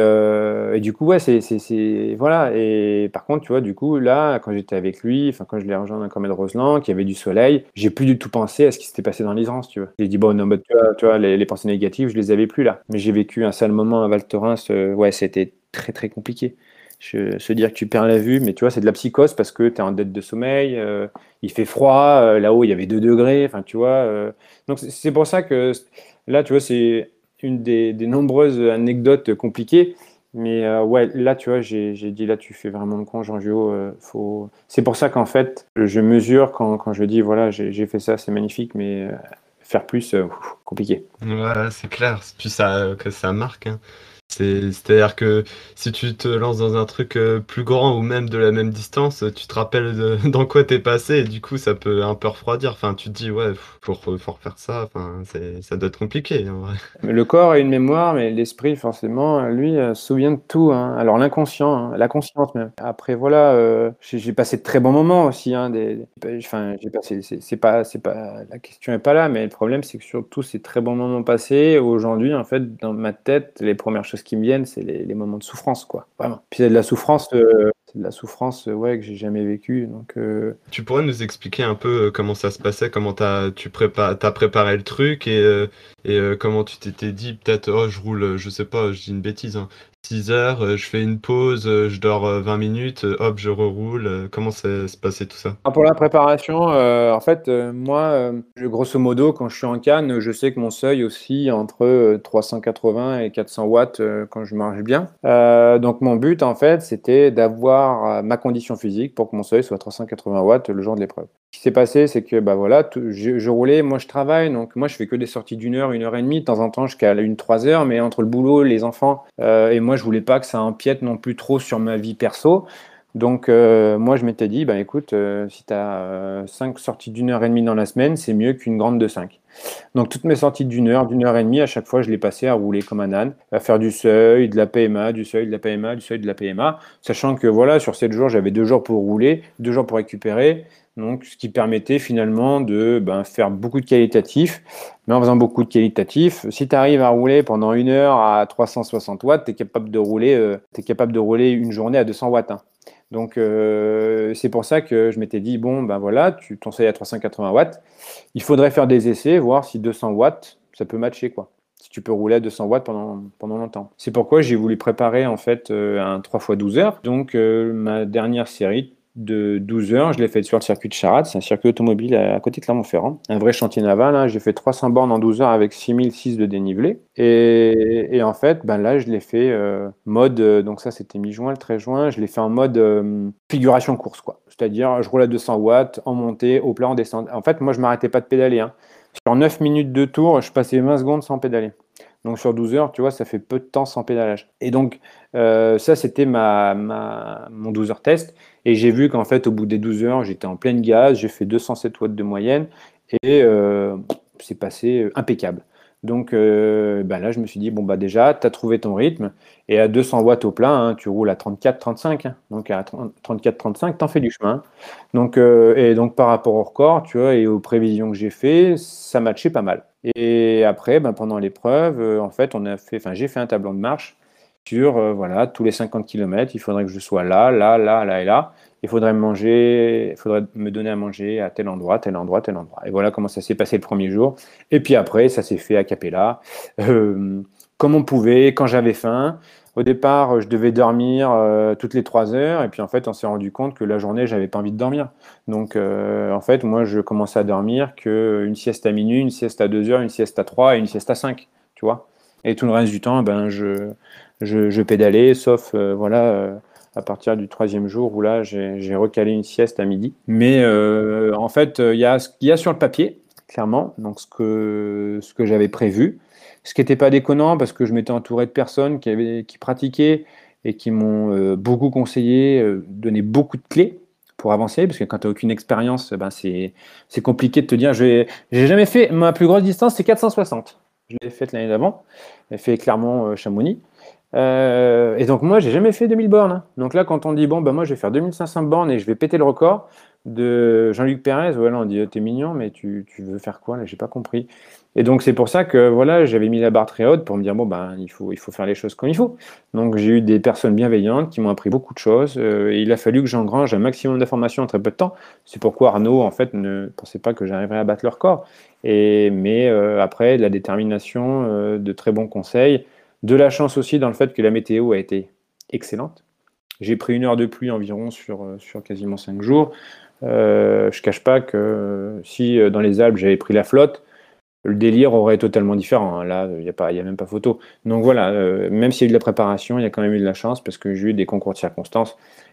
Et du coup ouais voilà. Et par contre tu vois du coup là quand j'étais avec lui, enfin quand je l'ai rejoint dans le Cormet de Roseland, qu'il y avait du soleil, j'ai plus du tout pensé à ce qui s'était passé dans l'Islande, tu vois. J'ai dit bon non bah, tu vois les pensées négatives je les avais plus là. Mais j'ai vécu un sale moment à Val Thorens, ouais, c'était très très compliqué. Se dire que tu perds la vue, mais tu vois, c'est de la psychose parce que tu es en dette de sommeil, il fait froid, là-haut il y avait 2 degrés, enfin tu vois. Donc c'est pour ça que là, tu vois, c'est une des nombreuses anecdotes compliquées. Mais ouais, là, tu vois, j'ai dit, là, tu fais vraiment le con, Jean-Gio. C'est pour ça qu'en fait, je mesure quand je dis, voilà, j'ai fait ça, c'est magnifique, mais Faire plus, compliqué. Ouais, c'est clair. Puis que ça marque, hein. C'est-à-dire que si tu te lances dans un truc plus grand ou même de la même distance, tu te rappelles dans quoi t'es passé et du coup ça peut un peu refroidir. Enfin, tu te dis, ouais, faut refaire ça. Enfin, ça doit être compliqué en vrai. Le corps a une mémoire, mais l'esprit, forcément, lui, se souvient de tout, hein. Alors l'inconscient, hein, la conscience même. Après, voilà, j'ai passé de très bons moments aussi, hein, enfin, j'ai passé, la question n'est pas là, mais le problème, c'est que sur tous ces très bons moments passés, aujourd'hui, en fait, dans ma tête, les premières choses qui me viennent, c'est les moments de souffrance, quoi. Vraiment. Puis c'est de la souffrance, ouais, que j'ai jamais vécue. Donc, Tu pourrais nous expliquer un peu comment ça se passait, comment t'as préparé le truc et comment tu t'étais dit peut-être oh je roule, je sais pas, je dis une bêtise, hein, 6 heures, je fais une pause, je dors 20 minutes, hop je reroule, comment ça se passait tout ça? Pour la préparation, en fait, moi, grosso modo, quand je suis en canne, je sais que mon seuil oscille entre 380 et 400 watts quand je marche bien. Donc mon but, en fait, c'était d'avoir ma condition physique pour que mon seuil soit 380 watts le jour de l'épreuve. Ce qui s'est passé, c'est que bah voilà, je roulais, moi je travaille, donc moi je fais que des sorties une heure et demie. De temps en temps, je cale 3 heures, mais entre le boulot, les enfants, et moi je voulais pas que ça empiète non plus trop sur ma vie perso. Donc, moi, je m'étais dit, bah, écoute, si tu as 5 sorties d'une heure et demie dans la semaine, c'est mieux qu'une grande de 5. Donc, toutes mes sorties d'une heure et demie, à chaque fois, je les passais à rouler comme un âne, à faire du seuil, de la PMA, du seuil, de la PMA, du seuil, de la PMA, sachant que voilà, sur 7 jours, j'avais 2 jours pour rouler, 2 jours pour récupérer. Donc, ce qui permettait finalement de faire beaucoup de qualitatifs. Mais en faisant beaucoup de qualitatifs, si tu arrives à rouler pendant une heure à 360 watts, tu es capable de rouler une journée à 200 watts, hein. Donc, c'est pour ça que je m'étais dit, bon, ben voilà, tu ton seuil à 380 watts. Il faudrait faire des essais, voir si 200 watts, ça peut matcher, quoi. Si tu peux rouler à 200 watts pendant longtemps. C'est pourquoi j'ai voulu préparer, en fait, un 3 fois 12 heures. Donc, ma dernière série de 12 heures, je l'ai faite sur le circuit de Charade. C'est un circuit automobile à côté de Clermont-Ferrand. Un vrai chantier naval, hein. J'ai fait 300 bornes en 12 heures avec 6006 de dénivelé. Et en fait, ben là, je l'ai fait mode, donc ça c'était mi-juin, le 13 juin, je l'ai fait en mode figuration course, quoi. C'est-à-dire, je roule à 200 watts, en montée, au plat, en descente. En fait, moi, je m'arrêtais pas de pédaler, hein. Sur 9 minutes de tour, je passais 20 secondes sans pédaler. Donc sur 12 heures, tu vois, ça fait peu de temps sans pédalage. Et donc, ça, c'était mon 12 heures test. Et j'ai vu qu'en fait, au bout des 12 heures, j'étais en pleine gaz, j'ai fait 207 watts de moyenne. Et c'est passé impeccable. Donc là, je me suis dit, bon, bah déjà, tu as trouvé ton rythme. Et à 200 watts au plein, hein, tu roules à 34-35, hein. Donc à 34-35, tu en fais du chemin. Donc, et donc par rapport au record, tu vois, et aux prévisions que j'ai fait, ça matchait pas mal. Et après, pendant l'épreuve, en fait, j'ai fait un tableau de marche sur voilà, tous les 50 km. Il faudrait que je sois là, là, là, là et là. Il faudrait me donner à manger à tel endroit, tel endroit, tel endroit. Et voilà comment ça s'est passé le premier jour. Et puis après, ça s'est fait a cappella, comme on pouvait, quand j'avais faim. Au départ, je devais dormir toutes les 3 heures. Et puis en fait, on s'est rendu compte que la journée, j'avais pas envie de dormir. Donc en fait, moi, je commençais à dormir qu'une sieste à minuit, une sieste à 2 heures, une sieste à 3 et une sieste à 5. Tu vois. Et tout le reste du temps, je pédalais, sauf à partir du 3e jour où là, j'ai recalé une sieste à midi. Mais en fait, il y a ce qu'il y a sur le papier, clairement, donc ce que j'avais prévu. Ce qui n'était pas déconnant parce que je m'étais entouré de personnes qui pratiquaient et qui m'ont beaucoup conseillé, donné beaucoup de clés pour avancer, parce que quand tu n'as aucune expérience, c'est compliqué de te dire, j'ai jamais fait, ma plus grosse distance, c'est 460. Je l'ai faite l'année d'avant, j'ai fait Clermont-Chamonix. Et donc moi, j'ai jamais fait 2000 bornes, hein. Donc là, quand on dit, bon, moi, je vais faire 2500 bornes et je vais péter le record de Jean-Luc Pérez, voilà, on dit, t'es mignon, mais tu veux faire quoi là? J'ai pas compris. Et donc c'est pour ça que voilà, j'avais mis la barre très haute pour me dire, bon, il faut faire les choses comme il faut. Donc j'ai eu des personnes bienveillantes qui m'ont appris beaucoup de choses. Et il a fallu que j'engrange un maximum d'informations en très peu de temps. C'est pourquoi Arnaud, en fait, ne pensait pas que j'arriverais à battre le record. Mais après, de la détermination, de très bons conseils. De la chance aussi dans le fait que la météo a été excellente. J'ai pris 1 heure de pluie environ sur quasiment 5 jours. Je ne cache pas que si dans les Alpes j'avais pris la flotte, le délire aurait été totalement différent, hein. Là, il n'y a même pas photo. Donc voilà, même s'il y a eu de la préparation, il y a quand même eu de la chance parce que j'ai eu des concours de circonstances.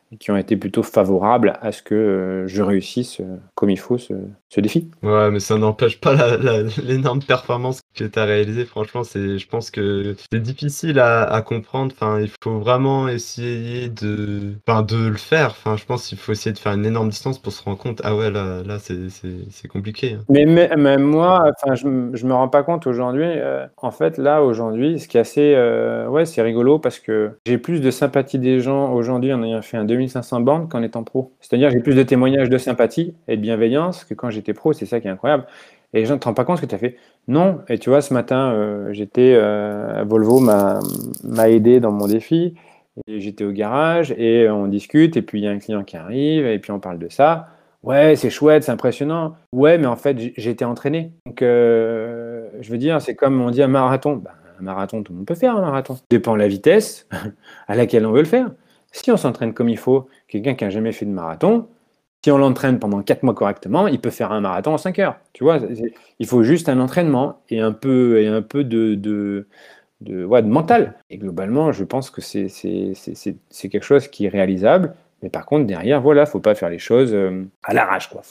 qui ont été plutôt favorables à ce que je réussisse comme il faut ce défi. Ouais, mais ça n'empêche pas l'énorme performance que tu as réalisée. Franchement, je pense que c'est difficile à comprendre. Enfin, il faut vraiment essayer de le faire. Enfin, je pense qu'il faut essayer de faire une énorme distance pour se rendre compte, ah ouais, là, c'est compliqué, hein. Mais même moi, enfin, je me rends pas compte aujourd'hui. En fait, là, aujourd'hui, ce qui est assez, ouais, c'est rigolo parce que j'ai plus de sympathie des gens aujourd'hui en ayant fait un 2500 bornes qu'en étant pro. C'est-à-dire, j'ai plus de témoignages de sympathie et de bienveillance que quand j'étais pro. C'est ça qui est incroyable. Et les gens ne te rendent pas compte ce que tu as fait. Non. Et tu vois, ce matin, j'étais Volvo m'a aidé dans mon défi. Et j'étais au garage et on discute. Et puis il y a un client qui arrive et puis on parle de ça. Ouais, c'est chouette, c'est impressionnant. Ouais, mais en fait, j'ai été entraîné. Donc, je veux dire, c'est comme on dit un marathon. Ben, un marathon, tout le monde peut faire un marathon. Dépend de la vitesse à laquelle on veut le faire. Si on s'entraîne comme il faut, quelqu'un qui n'a jamais fait de marathon, si on l'entraîne pendant 4 mois correctement, il peut faire un marathon en 5 heures. Tu vois, il faut juste un entraînement et un peu ouais, de mental. Et globalement, je pense que c'est quelque chose qui est réalisable. Mais par contre, derrière, voilà, faut pas faire les choses à l'arrache, quoi.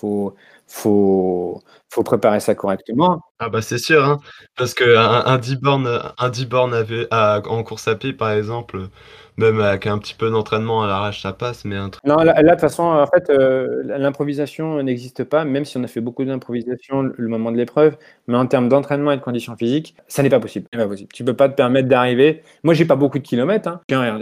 Faut préparer ça correctement. Ah bah, c'est sûr, hein, parce qu'un 10 bornes, en course à pied, par exemple, même avec un petit peu d'entraînement à l'arrache, ça passe, mais un truc. Non, là, de toute façon, en fait, l'improvisation n'existe pas, même si on a fait beaucoup d'improvisation le moment de l'épreuve. Mais en termes d'entraînement et de conditions physiques, ça n'est pas possible. C'est pas possible. Tu peux pas te permettre d'arriver. Moi, j'ai pas beaucoup de kilomètres, hein. Tiens, regarde,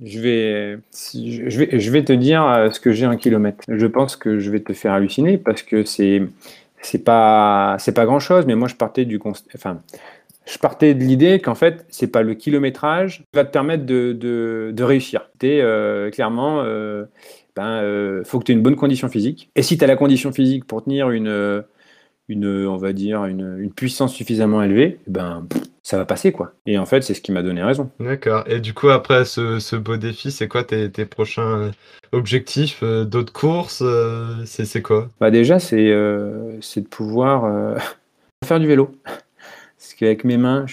je vais te dire ce que j'ai en kilomètres. Je pense que je vais te faire halluciner parce que c'est pas grand-chose. Mais moi, je partais de l'idée qu'en fait, c'est pas le kilométrage qui va te permettre de réussir. Clairement, faut que tu aies une bonne condition physique. Et si tu as la condition physique pour tenir on va dire, une puissance suffisamment élevée, ça va passer, quoi. Et en fait, c'est ce qui m'a donné raison. D'accord, et du coup, après ce beau défi, c'est quoi tes prochains objectifs, d'autres courses, c'est quoi? Bah déjà, c'est de pouvoir faire du vélo. Parce qu'avec mes mains,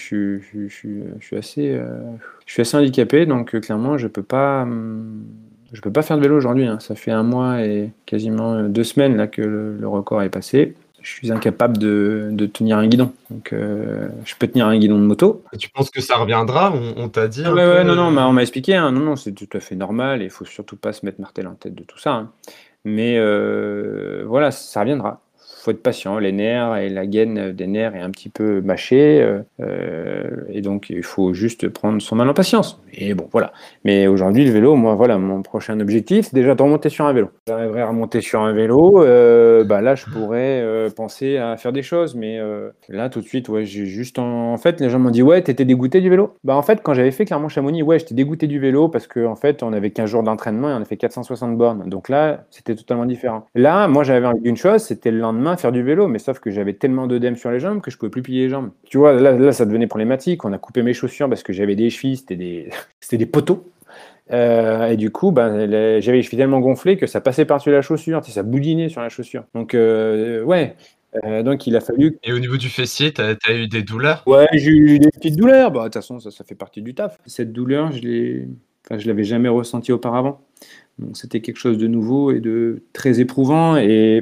je suis assez handicapé, donc clairement, je peux pas faire de vélo aujourd'hui, hein. Ça fait un mois et quasiment 2 semaines là que le record est passé. Je suis incapable de tenir un guidon. Donc, je peux tenir un guidon de moto. Et tu penses que ça reviendra? On t'a dit Ah un ouais, peu, ouais, non, non, on m'a expliqué, hein. Non, non, c'est tout à fait normal et il faut surtout pas se mettre martel en tête de tout ça, hein. Mais voilà, ça reviendra. Faut être patient. Les nerfs et la gaine des nerfs est un petit peu mâchée. Et donc, il faut juste prendre son mal en patience. Et bon, voilà. Mais aujourd'hui, le vélo, moi, voilà, mon prochain objectif, c'est déjà de remonter sur un vélo. J'arriverai à remonter sur un vélo, là, je pourrais penser à faire des choses. Mais là, tout de suite, ouais, j'ai juste en fait, les gens m'ont dit, ouais, t'étais dégoûté du vélo? Bah, en fait, quand j'avais fait Clermont-Chamonix, ouais, j'étais dégoûté du vélo parce qu'en fait, on avait 15 jours d'entraînement et on a fait 460 bornes. Donc là, c'était totalement différent. Là, moi, j'avais envie d'une chose, c'était le lendemain faire du vélo, mais sauf que j'avais tellement d'œdème sur les jambes que je pouvais plus plier les jambes. Tu vois, là, ça devenait problématique. On a coupé mes chaussures parce que j'avais des chevilles, c'était des poteaux. Et du coup, j'avais les chevilles tellement gonflées que ça passait par-dessus la chaussure, tu sais, ça boudinait sur la chaussure. Donc, ouais. Donc, il a fallu. Et au niveau du fessier, t'as eu des douleurs? Ouais, j'ai eu des petites douleurs. Bah, de toute façon, ça fait partie du taf. Cette douleur, je l'avais jamais ressentie auparavant. Donc, c'était quelque chose de nouveau et de très éprouvant. Et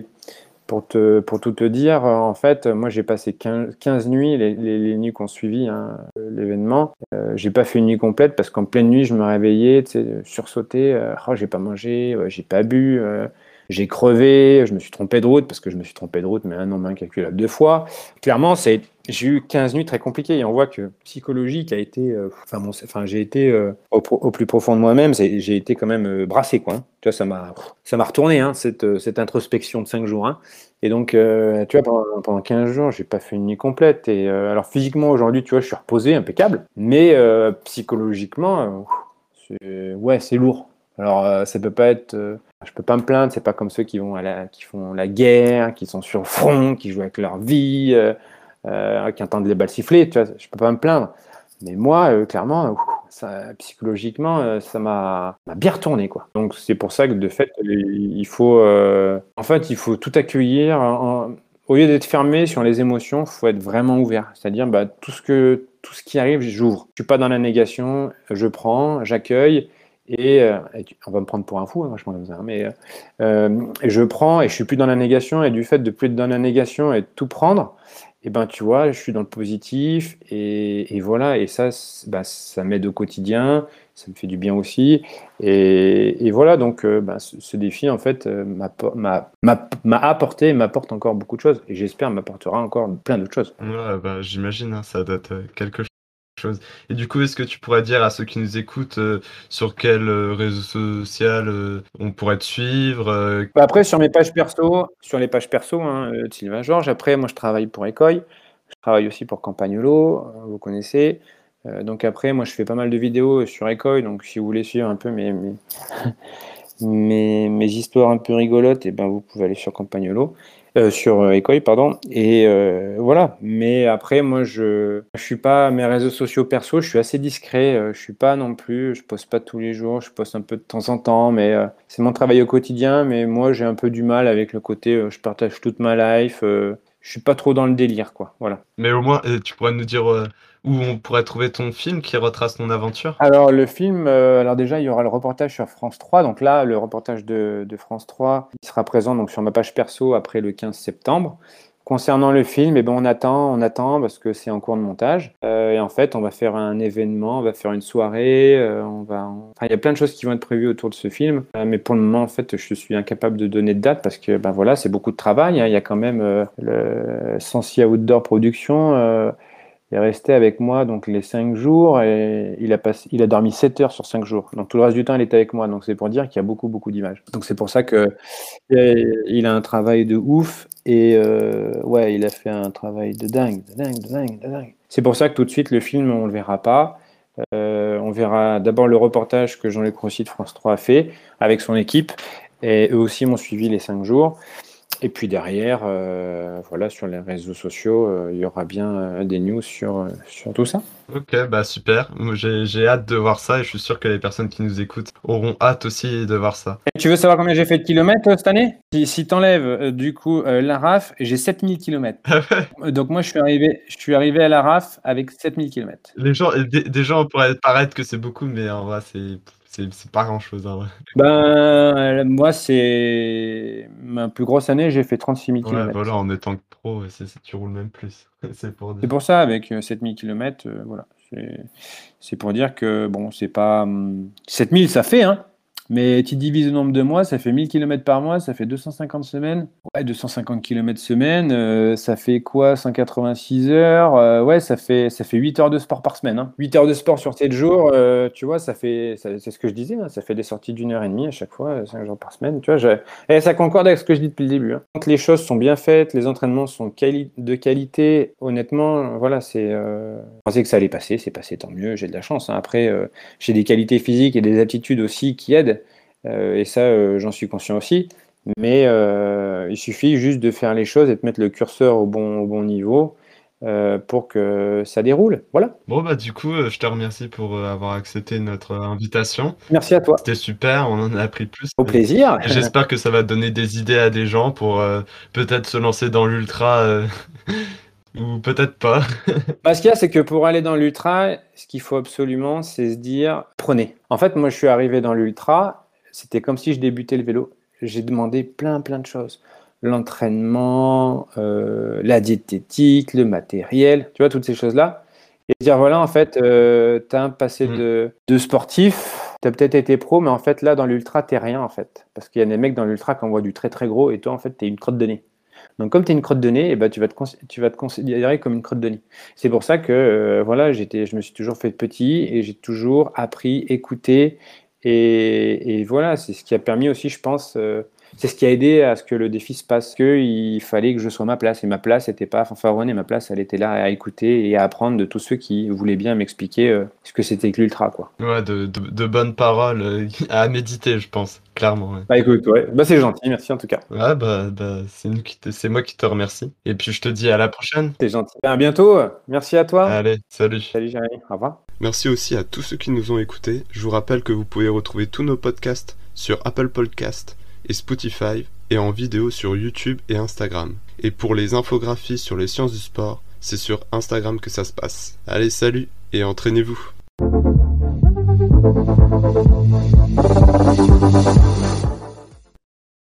pour tout te dire, en fait, moi j'ai passé 15 nuits, les nuits qui ont suivi, hein, l'événement. J'ai pas fait une nuit complète parce qu'en pleine nuit, je me réveillais, tu sais, sursauté. Oh, j'ai pas mangé, j'ai pas bu, j'ai crevé, je me suis trompé de route parce que je me suis trompé de route, mais un nombre incalculable de fois. Clairement, j'ai eu 15 nuits très compliquées et on voit que psychologique a été. J'ai été au plus profond de moi-même, j'ai été quand même brassé, quoi, hein. Tu vois, ça m'a retourné, hein, cette introspection de 5 jours, hein. Et donc, tu vois, pendant 15 jours, j'ai pas fait une nuit complète. Et alors, physiquement, aujourd'hui, tu vois, je suis reposé, impeccable. Mais psychologiquement, ouais, c'est lourd. Alors, ça peut pas être. Je peux pas me plaindre. C'est pas comme ceux qui font la guerre, qui sont sur le front, qui jouent avec leur vie, qui entendent les balles siffler. Tu vois, je peux pas me plaindre. Mais moi, clairement, psychologiquement, ça m'a bien retourné, quoi. Donc c'est pour ça que de fait, en fait, il faut tout accueillir. Au lieu d'être fermé sur les émotions, il faut être vraiment ouvert. C'est-à-dire, tout ce qui arrive, j'ouvre. Je suis pas dans la négation, je prends, j'accueille On va me prendre pour un fou, hein, vachement comme ça, hein, et je prends et je suis plus dans la négation, et du fait de plus être dans la négation et de tout prendre, et ben tu vois, je suis dans le positif, et voilà, et ça, ça m'aide au quotidien, ça me fait du bien aussi, et voilà, donc ce défi, en fait, m'a apporté et m'apporte encore beaucoup de choses, et j'espère m'apportera encore plein d'autres choses. Ouais, bah, j'imagine, hein, ça doit être quelque chose. Et du coup, est-ce que tu pourrais dire à ceux qui nous écoutent sur quel réseau social on pourrait te suivre Bah, après, sur mes pages perso, sur les pages perso, hein, de Sylvain Georges. Après, moi, je travaille pour Ecoy. Je travaille aussi pour Campagnolo, vous connaissez. Donc après, moi, je fais pas mal de vidéos sur Ecoy. Donc, si vous voulez suivre un peu mes histoires un peu rigolotes, et ben, vous pouvez aller sur Campagnolo, sur Ecoy, pardon. Et voilà. Mais après, moi, je suis pas mes réseaux sociaux perso. Je suis assez discret. Je suis pas non plus. Je poste pas tous les jours. Je poste un peu de temps en temps, mais c'est mon travail au quotidien. Mais moi, j'ai un peu du mal avec le côté. Je partage toute ma life. Je suis pas trop dans le délire, quoi. Voilà. Mais au moins, tu pourrais nous dire où on pourrait trouver ton film qui retrace ton aventure? Alors le film, alors déjà il y aura le reportage sur France 3. Donc là, le reportage de France 3, il sera présent donc sur ma page perso après le 15 septembre. Concernant le film, eh ben, on attend parce que c'est en cours de montage. Et en fait, on va faire un événement, on va faire une soirée, enfin, il y a plein de choses qui vont être prévues autour de ce film. Mais pour le moment, en fait, je suis incapable de donner de date parce que ben voilà, c'est beaucoup de travail, hein. Il y a quand même le Sensi Outdoor Production. Il est resté avec moi donc les 5 jours, et il a dormi 7 heures sur 5 jours. Donc tout le reste du temps, il était avec moi. Donc c'est pour dire qu'il y a beaucoup, beaucoup d'images. Donc c'est pour ça que il a un travail de ouf, et ouais, il a fait un travail de dingue, de dingue, de dingue, de dingue. C'est pour ça que tout de suite, le film, on le verra pas. On verra d'abord le reportage que Jean-Luc Rossi de France 3 a fait avec son équipe, et eux aussi m'ont suivi les 5 jours. Et puis derrière, voilà, sur les réseaux sociaux, il y aura bien des news sur tout ça. Ok, bah super. Moi, j'ai hâte de voir ça et je suis sûr que les personnes qui nous écoutent auront hâte aussi de voir ça. Et tu veux savoir combien j'ai fait de kilomètres cette année? Si t'enlèves du coup la RAF, j'ai 7000 kilomètres. Ah ouais. Donc moi, je suis arrivé à la RAF avec 7000 kilomètres. Les gens, des gens pourraient paraître que c'est beaucoup, mais en vrai, c'est pas grand-chose, en vrai. Ben, moi, c'est ma plus grosse année, j'ai fait 36 000 Ouais, kilomètres. voilà, en étant que pro, tu roules même plus. C'est pour C'est dire. pour ça, avec 7000 kilomètres, voilà. C'est pour dire que, bon, c'est pas. 7000, ça fait, hein. Mais tu divises le nombre de mois, ça fait 1000 kilomètres par mois, ça fait 250 semaines. Ouais, 250 kilomètres semaine, ça fait quoi? 186 heures? Ouais, ça fait 8 heures de sport par semaine, hein. 8 heures de sport sur 7 jours, tu vois, c'est ce que je disais, hein, ça fait des sorties d'1 heure et demie à chaque fois, 5 jours par semaine, tu vois. Et ça concorde avec ce que je dis depuis le début, hein. Quand les choses sont bien faites, les entraînements sont de qualité, honnêtement, voilà, je pensais que ça allait passer, c'est passé, tant mieux, j'ai de la chance, hein. Après, j'ai des qualités physiques et des aptitudes aussi qui aident. Et ça, j'en suis conscient aussi. Mais il suffit juste de faire les choses et de mettre le curseur au bon niveau pour que ça déroule. Voilà. Bon, bah, du coup, je te remercie pour avoir accepté notre invitation. Merci à toi. C'était super, on en a appris plus. Au plaisir. Et j'espère que ça va donner des idées à des gens pour peut-être se lancer dans l'ultra ou peut-être pas. Bah, ce qu'il y a, c'est que pour aller dans l'ultra, ce qu'il faut absolument, c'est se dire, prenez. En fait, moi, je suis arrivé dans l'ultra, c'était comme si je débutais le vélo. J'ai demandé plein de choses. L'entraînement, la diététique, le matériel, tu vois, toutes ces choses-là. Et dire, voilà, en fait, tu as un passé de sportif, tu as peut-être été pro, mais en fait, là, dans l'ultra, t'es rien, en fait. Parce qu'il y a des mecs dans l'ultra qui envoient du très gros, et toi, en fait, tu es une crotte de nez. Donc, comme tu es une crotte de nez, eh ben, tu vas te considérer comme une crotte de nez. C'est pour ça que voilà, je me suis toujours fait petit, et j'ai toujours appris, écouté. Et voilà, c'est ce qui a permis aussi, je pense, c'est ce qui a aidé à ce que le défi se passe. Il fallait que je sois à ma place. Et ma place n'était pas fanfaronner, ma place, elle était là à écouter et à apprendre de tous ceux qui voulaient bien m'expliquer ce que c'était que l'ultra, quoi. Ouais, de bonnes paroles à méditer, je pense, clairement. Ouais. Bah écoute, ouais. Bah, c'est gentil, merci en tout cas. Ouais, bah, c'est moi qui te remercie. Et puis je te dis à la prochaine. C'est gentil. À bientôt, merci à toi. Allez, salut. Salut Jérémy, au revoir. Merci aussi à tous ceux qui nous ont écoutés. Je vous rappelle que vous pouvez retrouver tous nos podcasts sur Apple Podcasts et Spotify, et en vidéo sur YouTube et Instagram. Et pour les infographies sur les sciences du sport, c'est sur Instagram que ça se passe. Allez, salut et entraînez-vous.